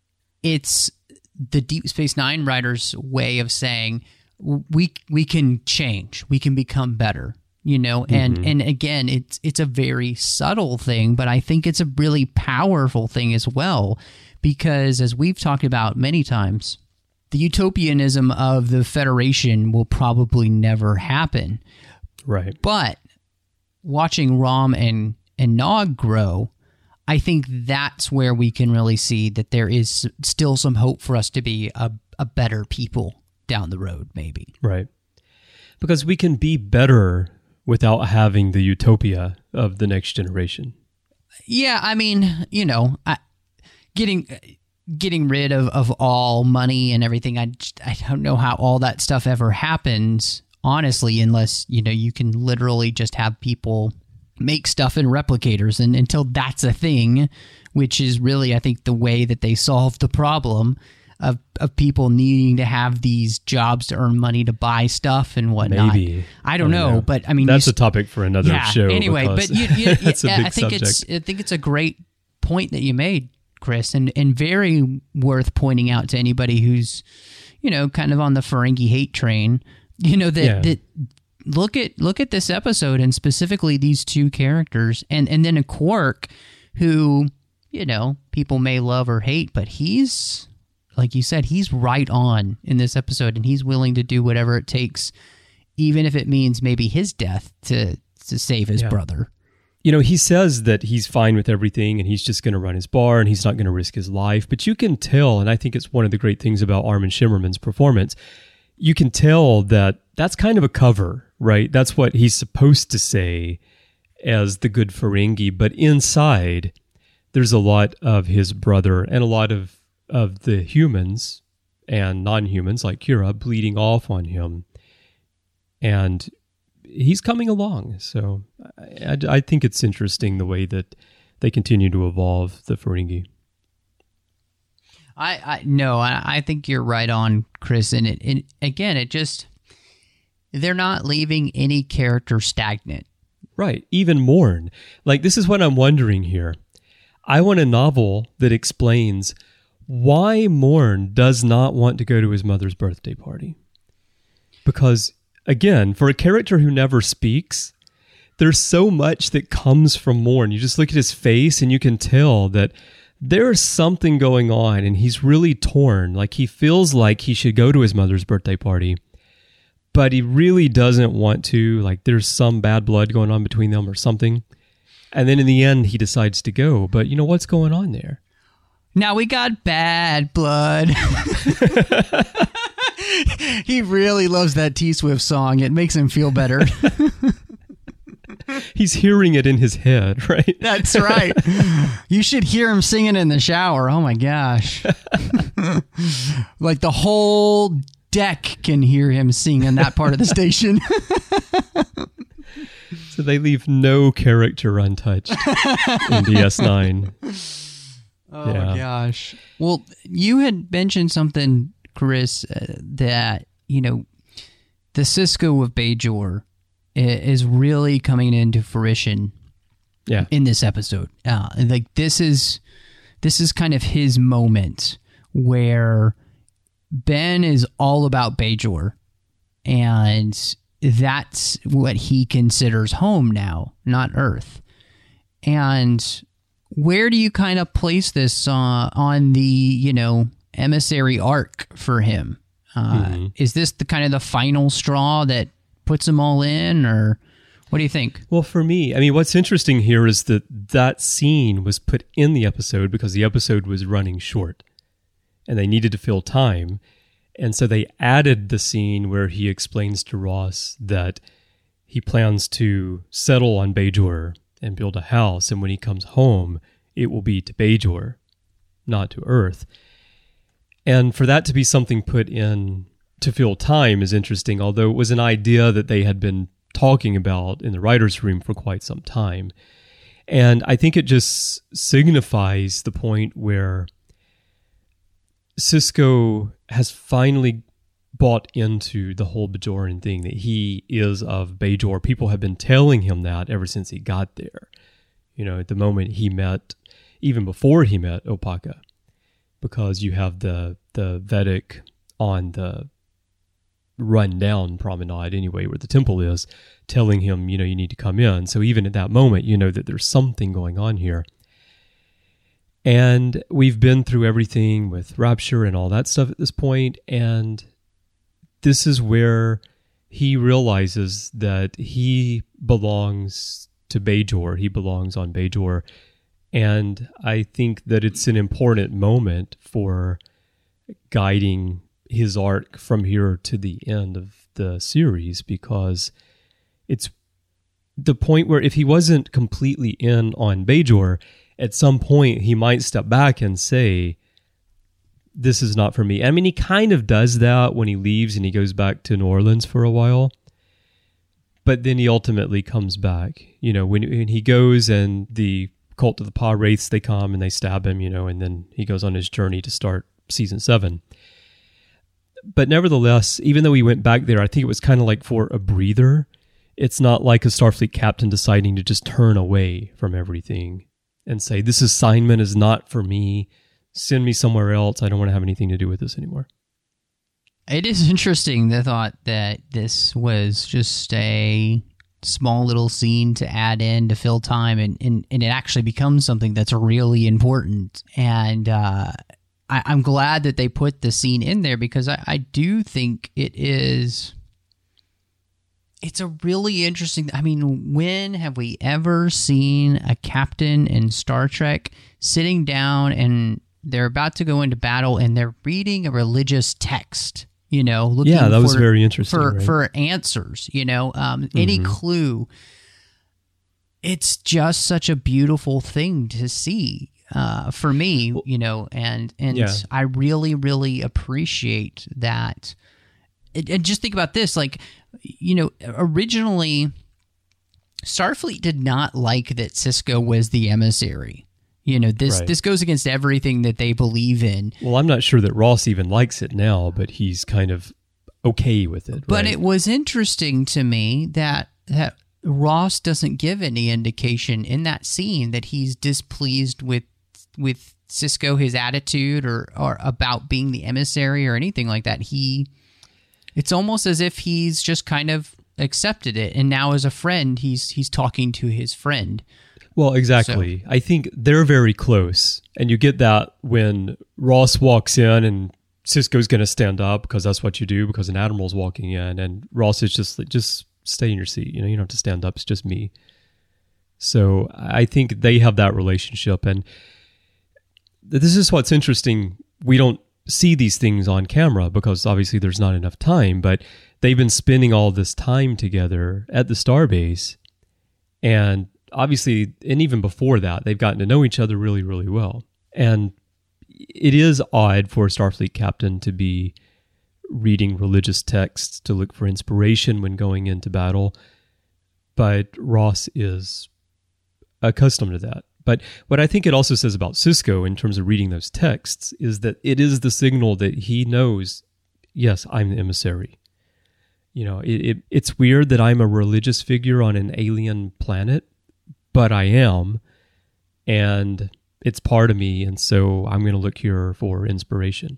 it's the Deep Space Nine writers' way of saying we we can change, we can become better, you know. And mm-hmm. and again, it's it's a very subtle thing, but I think it's a really powerful thing as well, because as we've talked about many times, the utopianism of the Federation will probably never happen. Right. But watching Rom and and Nog grow, I think that's where we can really see that there is still some hope for us to be a, a better people down the road, maybe. Right. Because we can be better without having the utopia of the next generation. Yeah, I mean, you know, I, getting getting rid of, of all money and everything, I, just, I don't know how all that stuff ever happens, honestly, unless, you know, you can literally just have people make stuff in replicators, and until that's a thing, which is really, I think, the way that they solve the problem of, of people needing to have these jobs to earn money to buy stuff and whatnot. Maybe. I don't, I don't know, know, but I mean, that's you, a topic for another yeah, show. Anyway, but you, you, that's yeah, a big I think subject. it's I think it's a great point that you made, Chris, and and very worth pointing out to anybody who's, you know, kind of on the Ferengi hate train. You know that yeah. that. Look at look at this episode, and specifically these two characters, and, and then a Quark who, you know, people may love or hate, but he's, like you said, he's right on in this episode, and he's willing to do whatever it takes, even if it means maybe his death to, to save his yeah. brother. You know, he says that he's fine with everything, and he's just going to run his bar, and he's not going to risk his life, but you can tell, and I think it's one of the great things about Armin Shimmerman's performance, you can tell that that's kind of a cover, right? That's what he's supposed to say as the good Ferengi, but inside there's a lot of his brother and a lot of, of the humans and non-humans like Kira bleeding off on him. And he's coming along. So I, I think it's interesting the way that they continue to evolve the Ferengi. I, I no, I, I think you're right on, Chris. And it, it again, it just, they're not leaving any character stagnant. Right. Even Morn. Like, this is what I'm wondering here. I want a novel that explains why Morn does not want to go to his mother's birthday party. Because, again, for a character who never speaks, there's so much that comes from Morn. You just look at his face and you can tell that there's something going on, and he's really torn. Like, he feels like he should go to his mother's birthday party, but he really doesn't want to. Like, there's some bad blood going on between them or something. And then in the end, he decides to go. But you know, what's going on there? Now we got bad blood. He really loves that T-Swift song. It makes him feel better. He's hearing it in his head, right? That's right. You should hear him singing in the shower. Oh my gosh. Like the whole deck can hear him sing in that part of the station. So they leave no character untouched in D S nine. Oh yeah. Gosh. Well, you had mentioned something, Chris, uh, that, you know, the Sisko of Bajor is really coming into fruition yeah. in this episode. Uh, like this is this is kind of his moment where Ben is all about Bajor, and that's what he considers home now, not Earth. And where do you kind of place this uh, on the, you know, emissary arc for him? Uh, mm-hmm. Is this the kind of the final straw that puts them all in, or What do you think? Well, for me, I mean, what's interesting here is that that scene was put in the episode because the episode was running short and they needed to fill time. And so they added the scene where he explains to Ross that he plans to settle on Bajor and build a house. And when he comes home, it will be to Bajor, not to Earth. And for that to be something put in to fill time is interesting, although it was an idea that they had been talking about in the writer's room for quite some time. And I think it just signifies the point where Sisko has finally bought into the whole Bajoran thing, that he is of Bajor. People have been telling him that ever since he got there. You know, at the moment he met, even before he met Opaka, because you have the the Vedic on the run-down promenade anyway, where the temple is, telling him, you know, you need to come in. So even at that moment, you know that there's something going on here. And we've been through everything with Rapture and all that stuff at this point, and this is where he realizes that he belongs to Bajor. He belongs on Bajor. And I think that it's an important moment for guiding his arc from here to the end of the series, because it's the point where if he wasn't completely in on Bajor, at some point he might step back and say, this is not for me. I mean, he kind of does that when he leaves and he goes back to New Orleans for a while, but then he ultimately comes back. You know, when, when he goes and the Cult of the Pa Wraiths, they come and they stab him, you know, and then he goes on his journey to start season seven. But nevertheless, even though he went back there, I think it was kind of like for a breather. It's not like a Starfleet captain deciding to just turn away from everything and say, this assignment is not for me. Send me somewhere else. I don't want to have anything to do with this anymore. It is interesting, the thought that this was just a small little scene to add in to fill time, and, and, and it actually becomes something that's really important. And uh, I, I'm glad that they put the scene in there, because I, I do think it is... It's a really interesting... I mean, when have we ever seen a captain in Star Trek sitting down and they're about to go into battle and they're reading a religious text, you know, looking yeah, that for, was very interesting, for, right? for answers, you know, um, any Mm-hmm. clue. It's just such a beautiful thing to see uh, for me, you know, and, and Yeah. I really, really appreciate that. And and just think about this, like, you know, originally Starfleet did not like that Sisko was the emissary. You know, this Right. this goes against everything that they believe in. Well, I'm not sure that Ross even likes it now, but he's kind of okay with it. But right? it was interesting to me that that Ross doesn't give any indication in that scene that he's displeased with with Sisko, his attitude, or or about being the emissary or anything like that. He, it's almost as if he's just kind of accepted it, and now as a friend, he's he's talking to his friend. Well, exactly. So, I think they're very close, and you get that when Ross walks in and Sisko's going to stand up because that's what you do because an admiral's walking in, and Ross is just like, just stay in your seat. You know, you don't have to stand up. It's just me. So I think they have that relationship, and this is what's interesting. We don't see these things on camera because obviously there's not enough time, but they've been spending all this time together at the starbase, and obviously, and even before that, they've gotten to know each other really, really well. And it is odd for a Starfleet captain to be reading religious texts to look for inspiration when going into battle, but Ross is accustomed to that. But what I think it also says about Sisko in terms of reading those texts is that it is the signal that he knows, yes, I'm the emissary. You know, it, it it's weird that I'm a religious figure on an alien planet, but I am, and it's part of me, and so I'm going to look here for inspiration.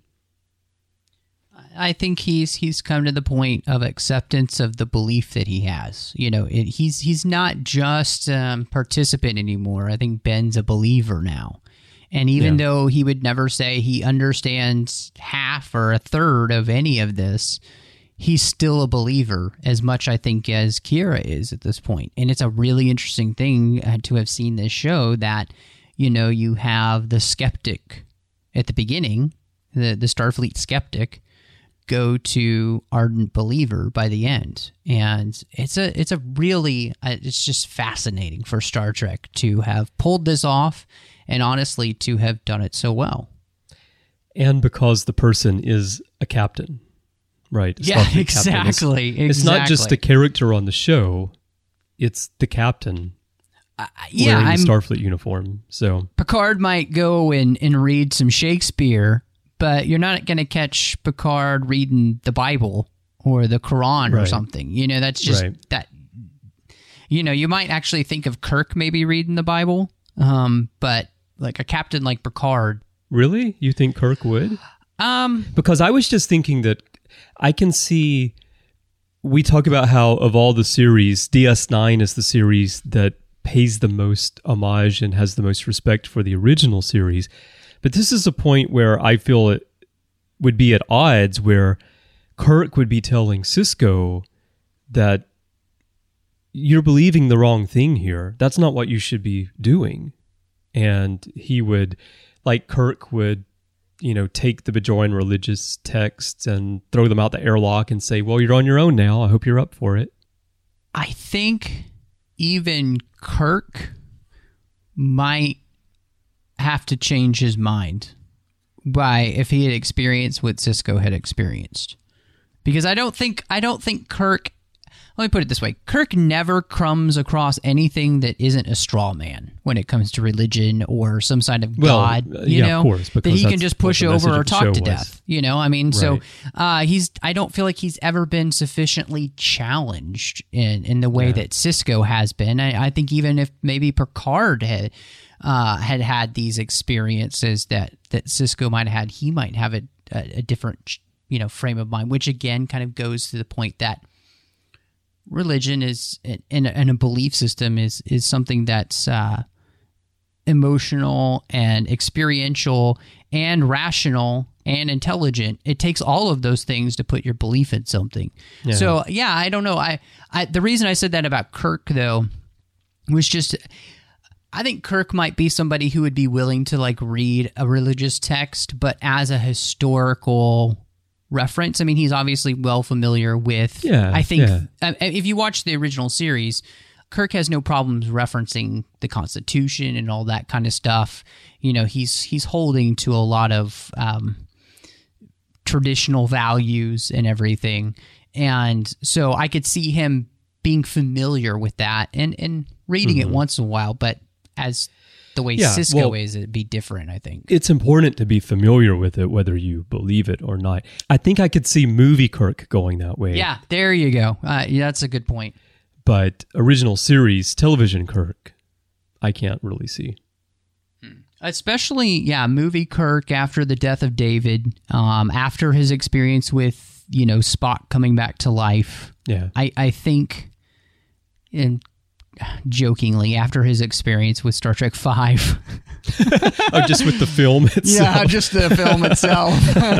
I think he's he's come to the point of acceptance of the belief that he has. You know, it, he's he's not just um, participant anymore. I think Ben's a believer now, and even Yeah. though he would never say he understands half or a third of any of this, he's still a believer as much, I think, as Kira is at this point. And it's a really interesting thing uh, to have seen this show that, you know, you have the skeptic at the beginning, the, the Starfleet skeptic, go to ardent believer by the end. And it's a it's a really, uh, it's just fascinating for Star Trek to have pulled this off and honestly to have done it so well. And because the person is a captain, right? Yeah, Starfleet exactly, captain. It's, exactly. it's not just a character on the show, it's the captain uh, yeah, wearing I'm, the Starfleet uniform. So Picard might go and, and read some Shakespeare, but you're not going to catch Picard reading the Bible or the Quran right. or something. You know, that's just right. that. You know, you might actually think of Kirk maybe reading the Bible, um, but like a captain like Picard. Really? You think Kirk would? Um, because I was just thinking that I can see, we talk about how of all the series, D S nine is the series that pays the most homage and has the most respect for the original series. But this is a point where I feel it would be at odds where Kirk would be telling Sisko that you're believing the wrong thing here. That's not what you should be doing. And he would, like Kirk would, you know, take the Bajoran religious texts and throw them out the airlock and say, well, you're on your own now. I hope you're up for it. I think even Kirk might have to change his mind by if he had experienced what Sisko had experienced. Because I don't think I don't think Kirk, let me put it this way, Kirk never comes across anything that isn't a straw man when it comes to religion or some side of well, God, you yeah, know, of course, that he can just push over or talk to was. death. You know, I mean, right. so uh, he's. I don't feel like he's ever been sufficiently challenged in, in the way yeah. that Sisko has been. I, I think even if maybe Picard had uh, had had these experiences that, that Sisko might have had, he might have a, a, a different, you know, frame of mind, which again kind of goes to the point that religion is and, and a belief system is is something that's uh, emotional and experiential and rational and intelligent. It takes all of those things to put your belief in something. Yeah. So yeah, I don't know. I, I the reason I said that about Kirk though was just I think Kirk might be somebody who would be willing to like read a religious text, but as a historical reference. I mean, he's obviously well familiar with, yeah, I think, yeah. uh, if you watch the original series, Kirk has no problems referencing the Constitution and all that kind of stuff. You know, he's he's holding to a lot of um, traditional values and everything. And so I could see him being familiar with that and, and reading mm-hmm. it once in a while, but as the way yeah, Sisko well, is, it'd be different, I think. It's important to be familiar with it, whether you believe it or not. I think I could see movie Kirk going that way. Yeah, there you go. Uh, yeah, that's a good point. But original series, television Kirk, I can't really see. Especially, yeah, movie Kirk after the death of David, um, after his experience with, you know, Spock coming back to life. Yeah. I, I think, and jokingly, after his experience with Star Trek Five. Oh, just with the film itself. Yeah, just the film itself.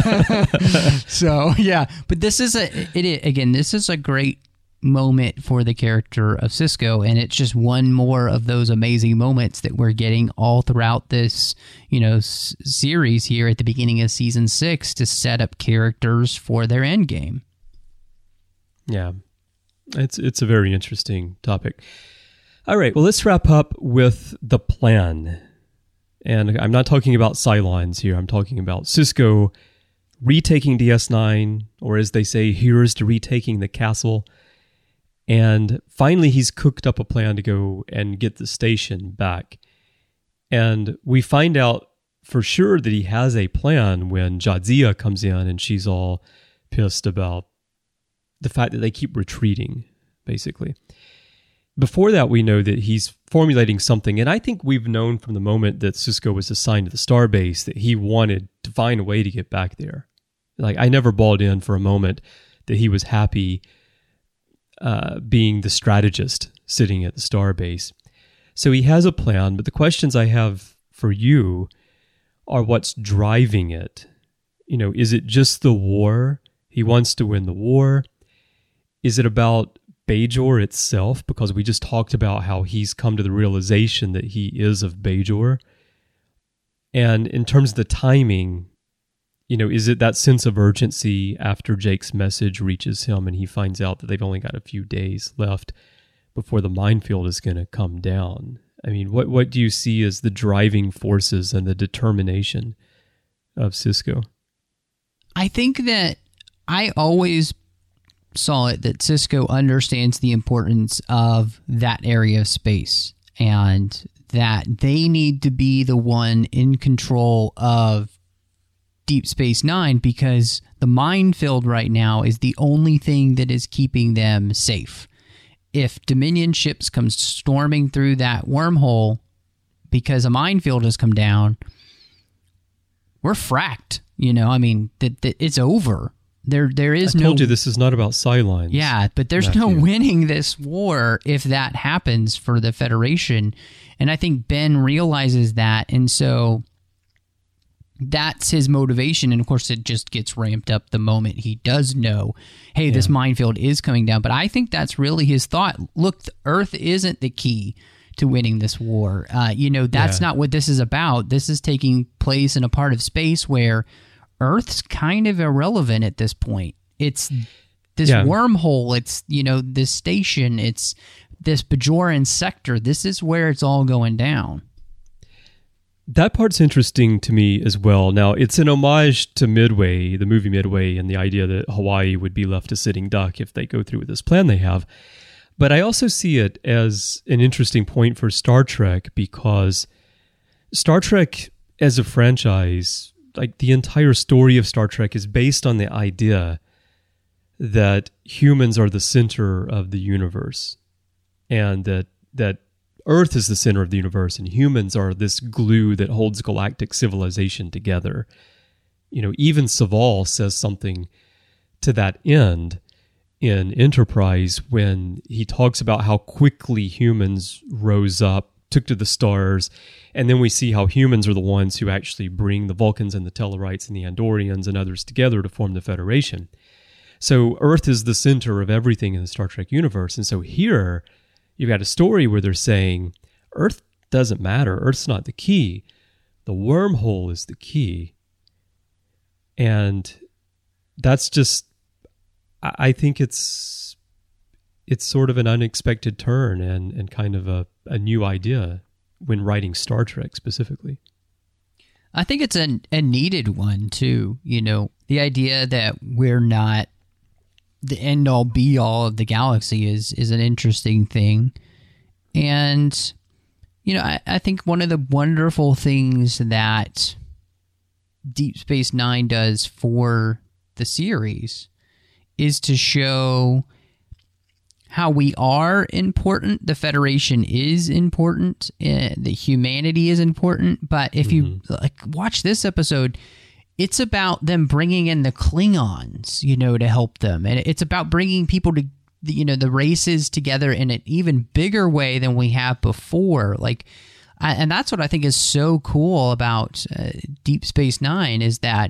So, yeah. But this is a, it, again, this is a great moment for the character of Sisko, and it's just one more of those amazing moments that we're getting all throughout this, you know, s- series here at the beginning of season six to set up characters for their end game. Yeah. It's, it's a very interesting topic. All right, well, let's wrap up with the plan. And I'm not talking about Cylons here. I'm talking about Sisko retaking D S nine, or as they say, here's to retaking the castle. And finally, he's cooked up a plan to go and get the station back. And we find out for sure that he has a plan when Jadzia comes in and she's all pissed about the fact that they keep retreating, basically. Before that, we know that he's formulating something, and I think we've known from the moment that Sisko was assigned to the starbase that he wanted to find a way to get back there. Like, I never bought in for a moment that he was happy uh, being the strategist sitting at the starbase. So he has a plan, but the questions I have for you are what's driving it. You know, is it just the war? He wants to win the war. Is it about Bajor itself? Because we just talked about how he's come to the realization that he is of Bajor. And in terms of the timing, you know, is it that sense of urgency after Jake's message reaches him and he finds out that they've only got a few days left before the minefield is going to come down? I mean, what, what do you see as the driving forces and the determination of Sisko? I think that I always saw it that Sisko understands the importance of that area of space and that they need to be the one in control of Deep Space Nine because the minefield right now is the only thing that is keeping them safe. If Dominion ships come storming through that wormhole because a minefield has come down, we're fracked. You know, I mean, that, that it's over. There, there is I no. told you this is not about sidelines. Yeah, but there's Matthew. no winning this war if that happens for the Federation, and I think Ben realizes that, and so that's his motivation. And of course, it just gets ramped up the moment he does know, hey, yeah. this minefield is coming down. But I think that's really his thought. Look, Earth isn't the key to winning this war. Uh, you know, that's yeah. not what this is about. This is taking place in a part of space where Earth's kind of irrelevant at this point. It's this yeah. wormhole. It's, you know, this station. It's this Bajoran sector. This is where it's all going down. That part's interesting to me as well. Now, it's an homage to Midway, the movie Midway, and the idea that Hawaii would be left a sitting duck if they go through with this plan they have. But I also see it as an interesting point for Star Trek because Star Trek as a franchise, like the entire story of Star Trek is based on the idea that humans are the center of the universe and that that Earth is the center of the universe and humans are this glue that holds galactic civilization together. You know, even Saval says something to that end in Enterprise when he talks about how quickly humans rose up, took to the stars, and then we see how humans are the ones who actually bring the Vulcans and the Tellarites and the Andorians and others together to form the Federation. So Earth is the center of everything in the Star Trek universe. And so here, you've got a story where they're saying, Earth doesn't matter. Earth's not the key. The wormhole is the key. And that's just, I think it's it's sort of an unexpected turn and, and kind of a, a new idea when writing Star Trek specifically. I think it's a, a needed one too. You know, the idea that we're not the end all be all of the galaxy is is an interesting thing. And, you know, I, I think one of the wonderful things that Deep Space Nine does for the series is to show how we are important. The Federation is important. Uh, the humanity is important. But if mm-hmm. you like watch this episode, it's about them bringing in the Klingons, you know, to help them. And it's about bringing people to, you know, the races together in an even bigger way than we have before. Like, I, and that's what I think is so cool about uh, Deep Space Nine is that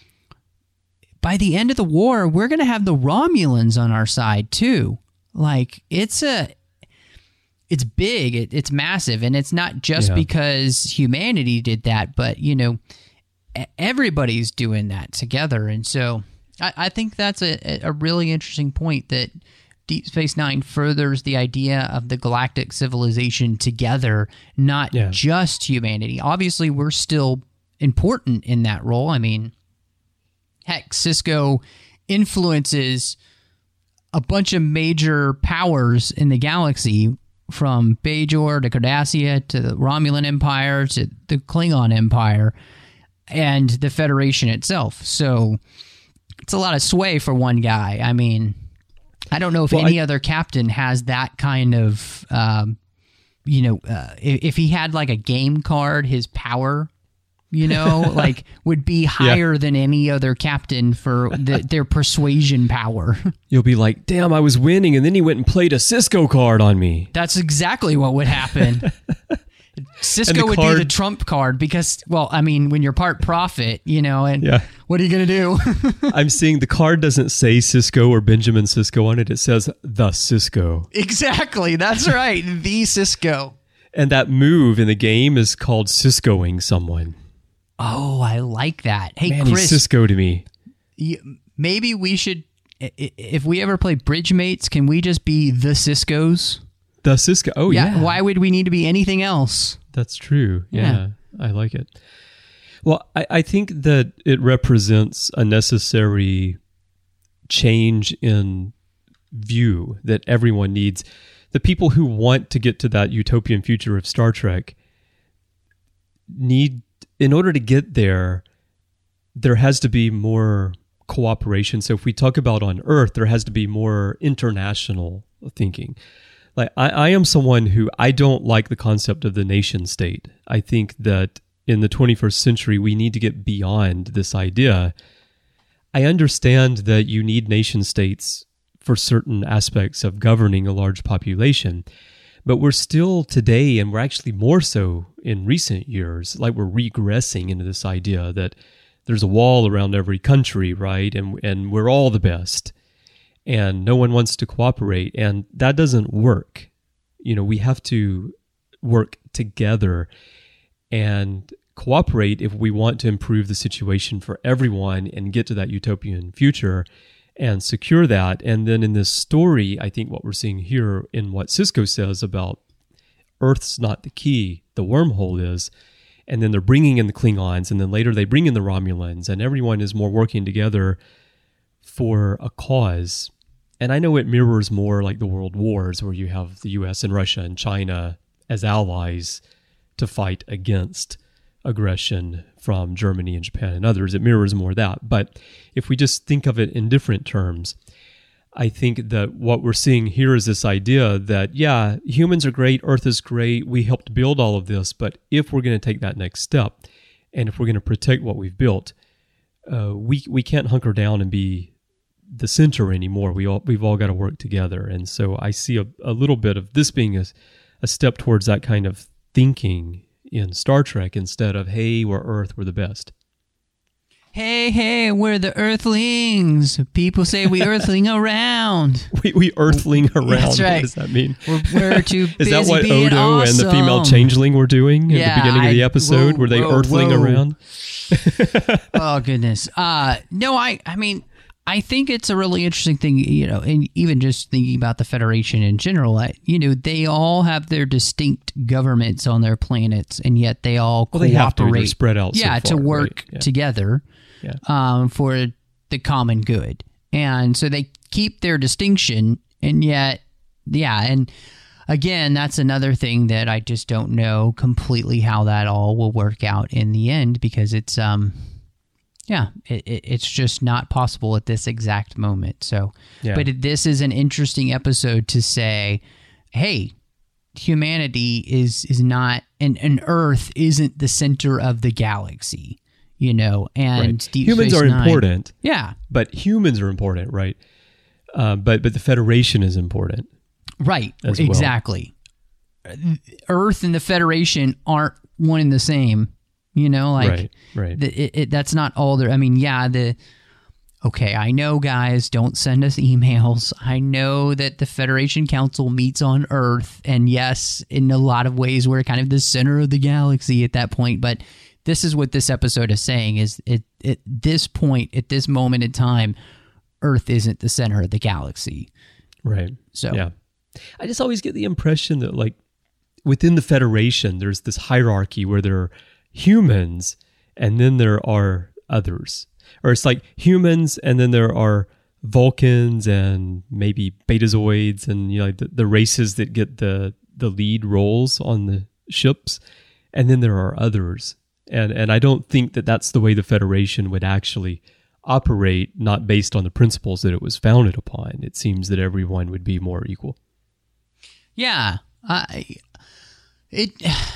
by the end of the war, we're going to have the Romulans on our side too. Like, it's a, it's big, it, it's massive, and it's not just yeah. because humanity did that, but, you know, everybody's doing that together. And so I, I think that's a, a really interesting point that Deep Space Nine furthers the idea of the galactic civilization together, not yeah. just humanity. Obviously, we're still important in that role. I mean, heck, Sisko influences a bunch of major powers in the galaxy, from Bajor to Cardassia to the Romulan Empire to the Klingon Empire and the Federation itself. So it's a lot of sway for one guy. I mean, I don't know if well, any I, other captain has that kind of, um, you know, uh, if, if he had like a game card, his power, you know, like would be higher yeah. than any other captain for the, their persuasion power. You'll be like, damn, I was winning, and then he went and played a Sisko card on me. That's exactly what would happen. Cisco would card, be the trump card because, well, I mean, when you're part profit, you know, and yeah. what are you going to do? I'm seeing the card doesn't say Cisco or Benjamin Cisco on it. It says the Cisco. Exactly. That's right. The Cisco. And that move in the game is called Ciscoing someone. Oh, I like that. Hey, Man, Chris. he's Cisco to me. You, maybe we should, if we ever play Bridge Mates, can we just be the Ciscos? The Cisco. Oh, yeah. yeah. Why would we need to be anything else? That's true. Yeah, Yeah. I like it. Well, I, I think that it represents a necessary change in view that everyone needs. The people who want to get to that utopian future of Star Trek need, in order to get there, there has to be more cooperation. So if we talk about on Earth, there has to be more international thinking. Like I, I am someone who I don't like the concept of the nation state. I think that in the twenty-first century, we need to get beyond this idea. I understand that you need nation states for certain aspects of governing a large population, but we're still today, and we're actually more so in recent years, like we're regressing into this idea that there's a wall around every country, right? And and we're all the best. And no one wants to cooperate, and that doesn't work. You know, we have to work together and cooperate if we want to improve the situation for everyone and get to that utopian future and secure that. And then in this story, I think what we're seeing here in what Cisco says about Earth's not the key, the wormhole is, and then they're bringing in the Klingons, and then later they bring in the Romulans, and everyone is more working together for a cause. And I know it mirrors more like the world wars where you have the U S and Russia and China as allies to fight against aggression from Germany and Japan and others. It mirrors more that. But if we just think of it in different terms, I think that what we're seeing here is this idea that, yeah, humans are great, Earth is great, we helped build all of this, but if we're going to take that next step, and if we're going to protect what we've built, uh, we we can't hunker down and be the center anymore. We all, we've all got to work together. And so I see a, a little bit of this being a, a step towards that kind of thinking in Star Trek instead of, hey, we're Earth, we're the best. Hey, hey, we're the Earthlings. People say we Earthling around. We we Earthling around. That's right. What does that mean? We're, we're too busy Is that what being Odo awesome. and the female changeling were doing Yeah, at the beginning of the I- episode? whoa, were they whoa, Earthling whoa. around? Oh, goodness. Uh, no, I, I mean, I think it's a really interesting thing, you know, and even just thinking about the Federation in general, I, you know, they all have their distinct governments on their planets, and yet they all Well, cooperate. they have to. They're spread out so Yeah, to far, work right? Yeah. together Yeah. um, for the common good. And so they keep their distinction, and yet, yeah, and again, that's another thing that I just don't know completely how that all will work out in the end, because it's, um, yeah, it, it, it's just not possible at this exact moment. So, Yeah. but it, this is an interesting episode to say, hey, humanity is is not, and, and Earth isn't the center of the galaxy, you know, and Right. Deep Humans Space are Nine- important, Yeah, but humans are important, right? Uh, but but the Federation is important. right, As well. exactly. Earth and the Federation aren't one and the same, you know, like right, right. the, it, it, that's not all there. I mean, yeah, the okay, I know, guys, don't send us emails. I know that the Federation Council meets on Earth, and yes, in a lot of ways, we're kind of the center of the galaxy at that point. But this is what this episode is saying: is it at this point, at this moment in time, Earth isn't the center of the galaxy. Right. So Yeah. I just always get the impression that, like, within the Federation, there's this hierarchy where there are humans and then there are others. Or it's like humans and then there are Vulcans and maybe Betazoids and, you know, the, the races that get the, the lead roles on the ships. And then there are others. And, and I don't think that that's the way the Federation would actually operate, not based on the principles that it was founded upon. It seems that everyone would be more equal. yeah, I it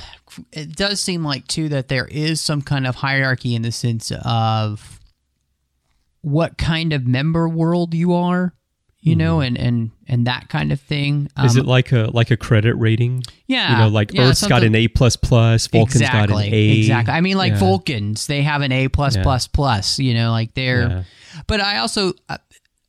it does seem like too that there is some kind of hierarchy in the sense of what kind of member world you are, you mm-hmm. know, and, and, and that kind of thing. Um, Is it like a like a credit rating? Yeah. You know, like yeah, Earth's got an A++, Vulcan's exactly, got an A. Exactly. I mean, like yeah. Vulcans, they have an A+++, yeah. you know, like they're... Yeah. But I also... Uh,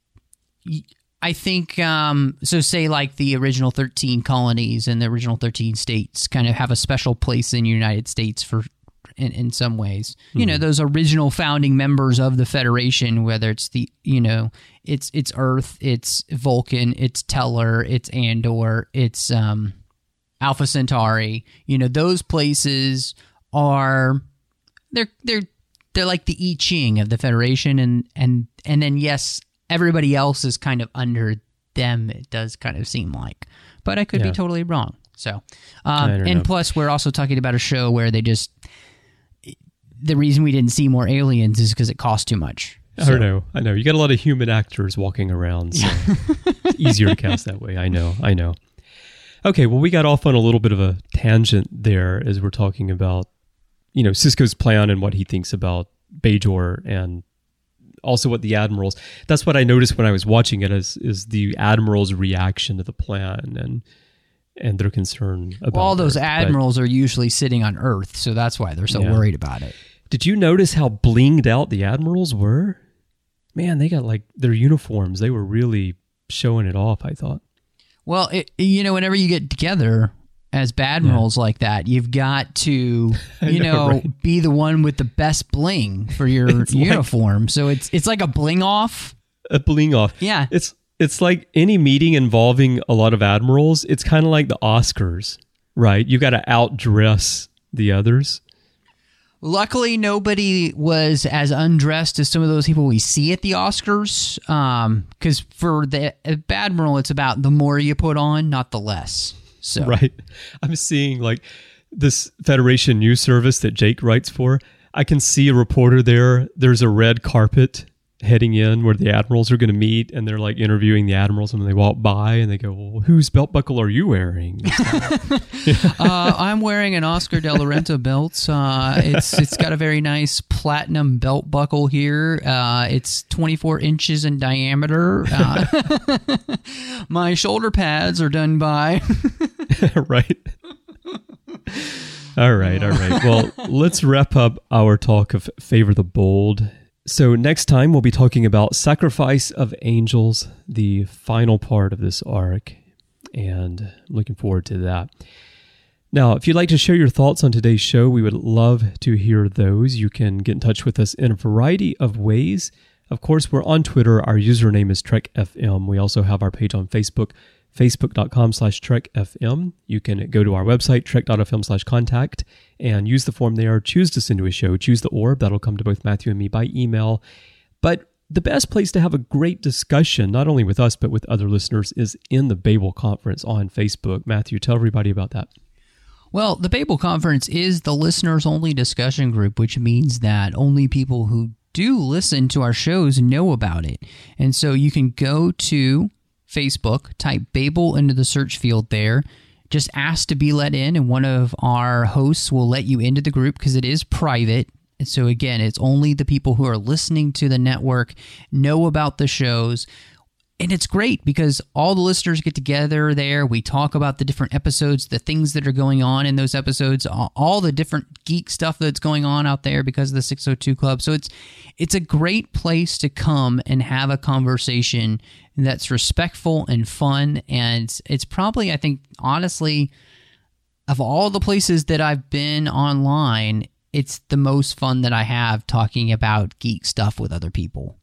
I think, um, so say like the original thirteen colonies and the original thirteen states kind of have a special place in the United States for, in, in some ways. Mm-hmm. You know, those original founding members of the Federation, whether it's the, you know, it's it's Earth, it's Vulcan, it's Teller, it's Andor, it's um, Alpha Centauri. You know, those places are, they're, they're, they're like the I Ching of the Federation. And, and, and then, yes, everybody else is kind of under them, it does kind of seem like. But I could yeah. be totally wrong. So, um, and know. plus, we're also talking about a show where they just... The reason we didn't see more aliens is because it cost too much. So. I know, I know. You got a lot of human actors walking around, so it's easier to cast that way. I know, I know. Okay, well, we got off on a little bit of a tangent there as we're talking about, you know, Sisko's plan and what he thinks about Bajor and also what the admirals, that's what I noticed when I was watching it, is is the admirals' reaction to the plan and and their concern about well, all those Earth. admirals but, are usually sitting on Earth, so that's why they're so yeah. worried about it. Did you notice how blinged out the admirals were? Man, they got like their uniforms. They were really showing it off, I thought. Well, it, you know, whenever you get together as badmirals yeah. like that, you've got to, you know, know right? be the one with the best bling for your it's uniform. Like, so it's it's like a bling off. A bling off. Yeah. It's it's like any meeting involving a lot of admirals. It's kind of like the Oscars, right? You got to outdress the others. Luckily, nobody was as undressed as some of those people we see at the Oscars. Because um, for the Badmiral, it's about the more you put on, not the less. So. Right. I'm seeing like this Federation news service that Jake writes for. I can see a reporter there. There's a red carpet heading in where the admirals are going to meet, and they're like interviewing the admirals, and they walk by and they go, well, whose belt buckle are you wearing? uh, I'm wearing an Oscar de la Renta belt. Uh, it's it's got a very nice platinum belt buckle here. Uh, it's twenty-four inches in diameter. Uh, my shoulder pads are done by... Right. All right, all right. Well, let's wrap up our talk of Favor the Bold. So next time we'll be talking about Sacrifice of Angels, the final part of this arc, and I'm looking forward to that. Now, if you'd like to share your thoughts on today's show, we would love to hear those. You can get in touch with us in a variety of ways. Of course, we're on Twitter. Our username is Trek F M. We also have our page on Facebook, facebook.com slash trekfm. You can go to our website, trek.fm slash contact, and use the form there. Choose to send to a show. Choose the orb. That'll come to both Matthew and me by email. But the best place to have a great discussion, not only with us, but with other listeners, is in the Babel Conference on Facebook. Matthew, tell everybody about that. Well, the Babel Conference is the listeners-only discussion group, which means that only people who do listen to our shows know about it. And so you can go to Facebook, type Babel into the search field there, just ask to be let in, and one of our hosts will let you into the group because it is private. And so again, it's only the people who are listening to the network know about the shows. And it's great because all the listeners get together there. We talk about the different episodes, the things that are going on in those episodes, all the different geek stuff that's going on out there because of the six oh two Club. So it's it's a great place to come and have a conversation that's respectful and fun. And it's probably, I think, honestly, of all the places that I've been online, it's the most fun that I have talking about geek stuff with other people.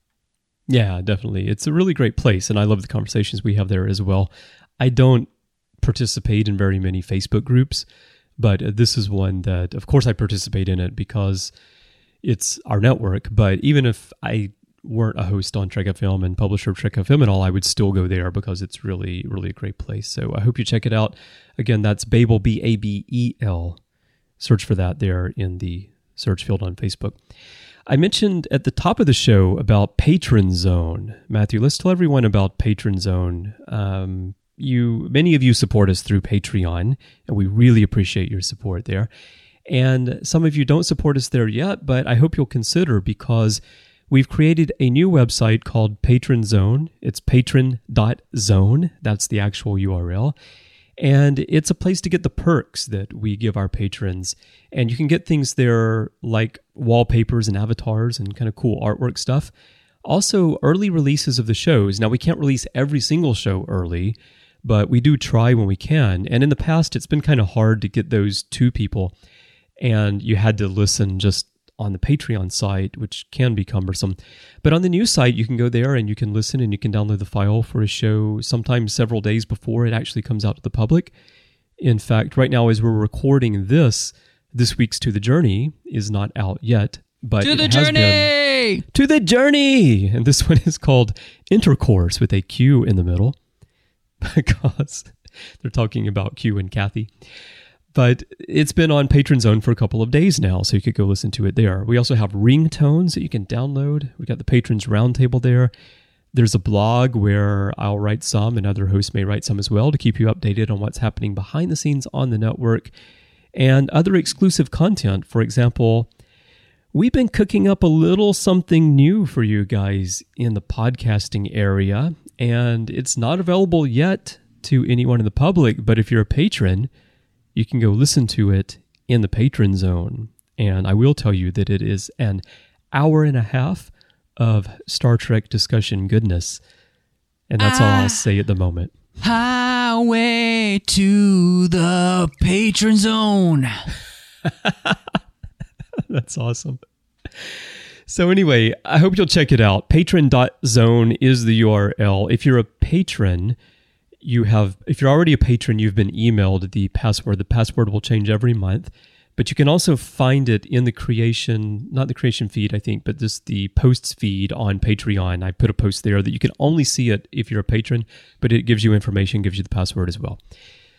Yeah, definitely. It's a really great place, and I love the conversations we have there as well. I don't participate in very many Facebook groups, but this is one that, of course, I participate in it because it's our network. But even if I weren't a host on Trek F M and publisher of Trek F M and all, I would still go there because it's really, really a great place. So I hope you check it out. Again, that's Babel, B A B E L. Search for that there in the search field on Facebook. I mentioned at the top of the show about Patron Zone. Matthew, let's tell everyone about Patron Zone. Um, you, many of you support us through Patreon, and we really appreciate your support there. And some of you don't support us there yet, but I hope you'll consider, because we've created a new website called Patron Zone. It's patron dot zone. That's the actual U R L. And it's a place to get the perks that we give our patrons. And you can get things there like wallpapers and avatars and kind of cool artwork stuff. Also, early releases of the shows. Now, we can't release every single show early, but we do try when we can. And in the past, it's been kind of hard to get those to people. And you had to listen just on the Patreon site, which can be cumbersome. But on the new site, you can go there and you can listen and you can download the file for a show sometimes several days before it actually comes out to the public. In fact, right now as we're recording this, this week's To the Journey is not out yet. But to the it has journey! Been to the Journey! And this one is called Intercourse with a Q in the middle because they're talking about Q and Kathy. But it's been on Patron Zone for a couple of days now, so you could go listen to it there. We also have ringtones that you can download. We got the Patrons Roundtable there. There's a blog where I'll write some, and other hosts may write some as well to keep you updated on what's happening behind the scenes on the network. And other exclusive content. For example, we've been cooking up a little something new for you guys in the podcasting area, and it's not available yet to anyone in the public, but if you're a patron, you can go listen to it in the Patron Zone. And I will tell you that it is an hour and a half of Star Trek discussion goodness. And that's ah, all I'll say at the moment. Highway to the Patron Zone. That's awesome. So anyway, I hope you'll check it out. patron dot zone is the U R L. If you're a patron, you have, if you're already a patron, you've been emailed the password. The password will change every month, but you can also find it in the creation, not the creation feed, I think, but just the posts feed on Patreon. I put a post there that you can only see it if you're a patron, but it gives you information, gives you the password as well.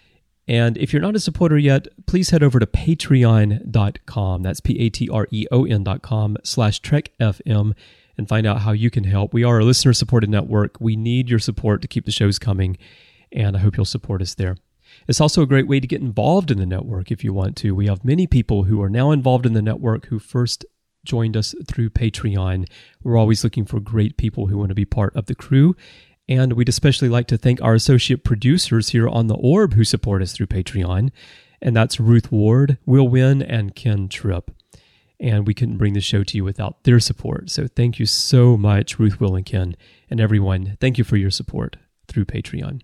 And if you're not a supporter yet, please head over to patreon dot com. That's P A T R E O N dot com slash Trek F M and find out how you can help. We are a listener-supported network. We need your support to keep the shows coming. And I hope you'll support us there. It's also a great way to get involved in the network if you want to. We have many people who are now involved in the network who first joined us through Patreon. We're always looking for great people who want to be part of the crew. And we'd especially like to thank our associate producers here on the Orb who support us through Patreon. And that's Ruth Ward, Will Wynn, and Ken Tripp. And we couldn't bring the show to you without their support. So thank you so much, Ruth, Will, and Ken. And everyone, thank you for your support through Patreon.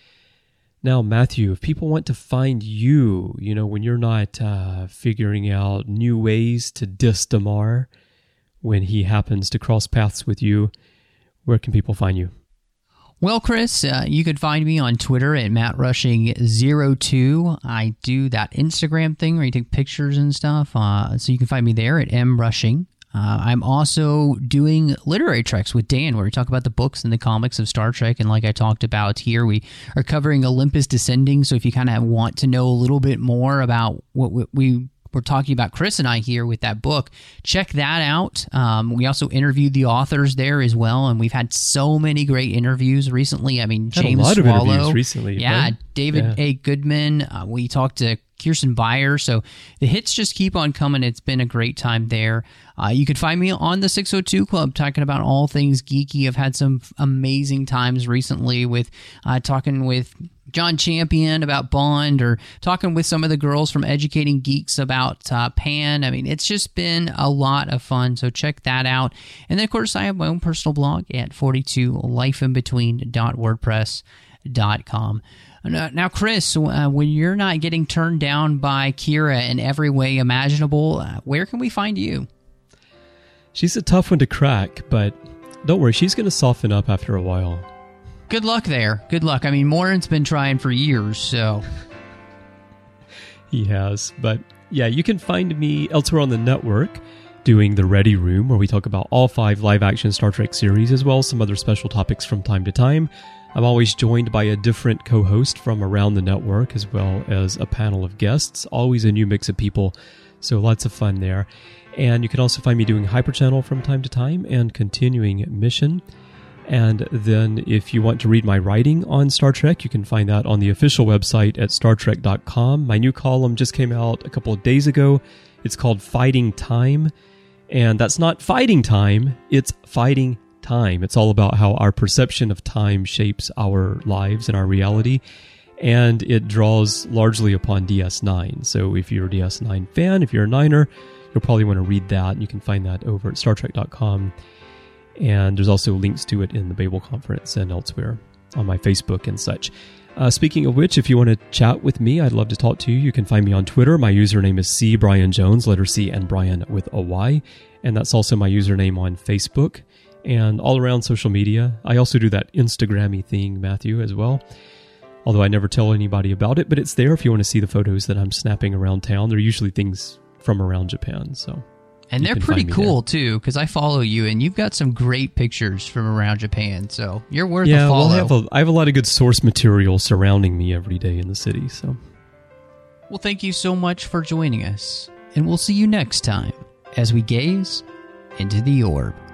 Now, Matthew, if people want to find you, you know, when you're not uh, figuring out new ways to diss Damar when he happens to cross paths with you, where can people find you? Well, Chris, uh, you could find me on Twitter at Matt Rushing zero two. I do that Instagram thing where you take pictures and stuff, uh, so you can find me there at M Rushing. Uh, I'm also doing Literary Treks with Dan, where we talk about the books and the comics of Star Trek. And like I talked about here, we are covering Olympus Descending. So if you kind of want to know a little bit more about what we were talking about, Chris and I here with that book, check that out. Um, we also interviewed the authors there as well. And we've had so many great interviews recently. I mean, had James a lot Swallow. Of interviews recently. Yeah, right? David yeah. A. Goodman. Uh, we talked to Kirsten Beyer. So the hits just keep on coming. It's been a great time there. Uh, you can find me on the six oh two Club talking about all things geeky. I've had some amazing times recently with uh, talking with John Champion about Bond, or talking with some of the girls from Educating Geeks about uh, Pan. I mean, it's just been a lot of fun, so check that out. And then, of course, I have my own personal blog at forty-two life in between dot wordpress dot com. Now, Chris, uh, when you're not getting turned down by Kira in every way imaginable, uh, where can we find you? She's a tough one to crack, but don't worry, she's going to soften up after a while. Good luck there. Good luck. I mean, Morin's been trying for years, so... He has, but yeah, you can find me elsewhere on the network doing The Ready Room, where we talk about all five live-action Star Trek series, as well as some other special topics from time to time. I'm always joined by a different co-host from around the network, as well as a panel of guests, always a new mix of people, so lots of fun there. And you can also find me doing Hyperchannel from time to time and Continuing Mission. And then if you want to read my writing on Star Trek, you can find that on the official website at star trek dot com. My new column just came out a couple of days ago. It's called Fighting Time, And that's not fighting time, it's fighting time. It's all about how our perception of time shapes our lives and our reality. And it draws largely upon D S nine. So if you're a D S nine fan, if you're a Niner, you'll probably want to read that. And you can find that over at Star Trek dot com. And there's also links to it in the Babel Conference and elsewhere on my Facebook and such. Uh, speaking of which, if you want to chat with me, I'd love to talk to you. You can find me on Twitter. My username is C Brian Jones, letter C and Brian with a Y. And that's also my username on Facebook and all around social media. I also do that Instagram-y thing, Matthew, as well. Although I never tell anybody about it, but it's there if you want to see the photos that I'm snapping around town. They're usually things from around Japan, so... And you they're can pretty find me cool, there. too, because I follow you, and you've got some great pictures from around Japan, so you're worth Yeah, a follow. well, I have a, I have a lot of good source material surrounding me every day in the city, so... Well, thank you so much for joining us, and we'll see you next time as we gaze into the orb.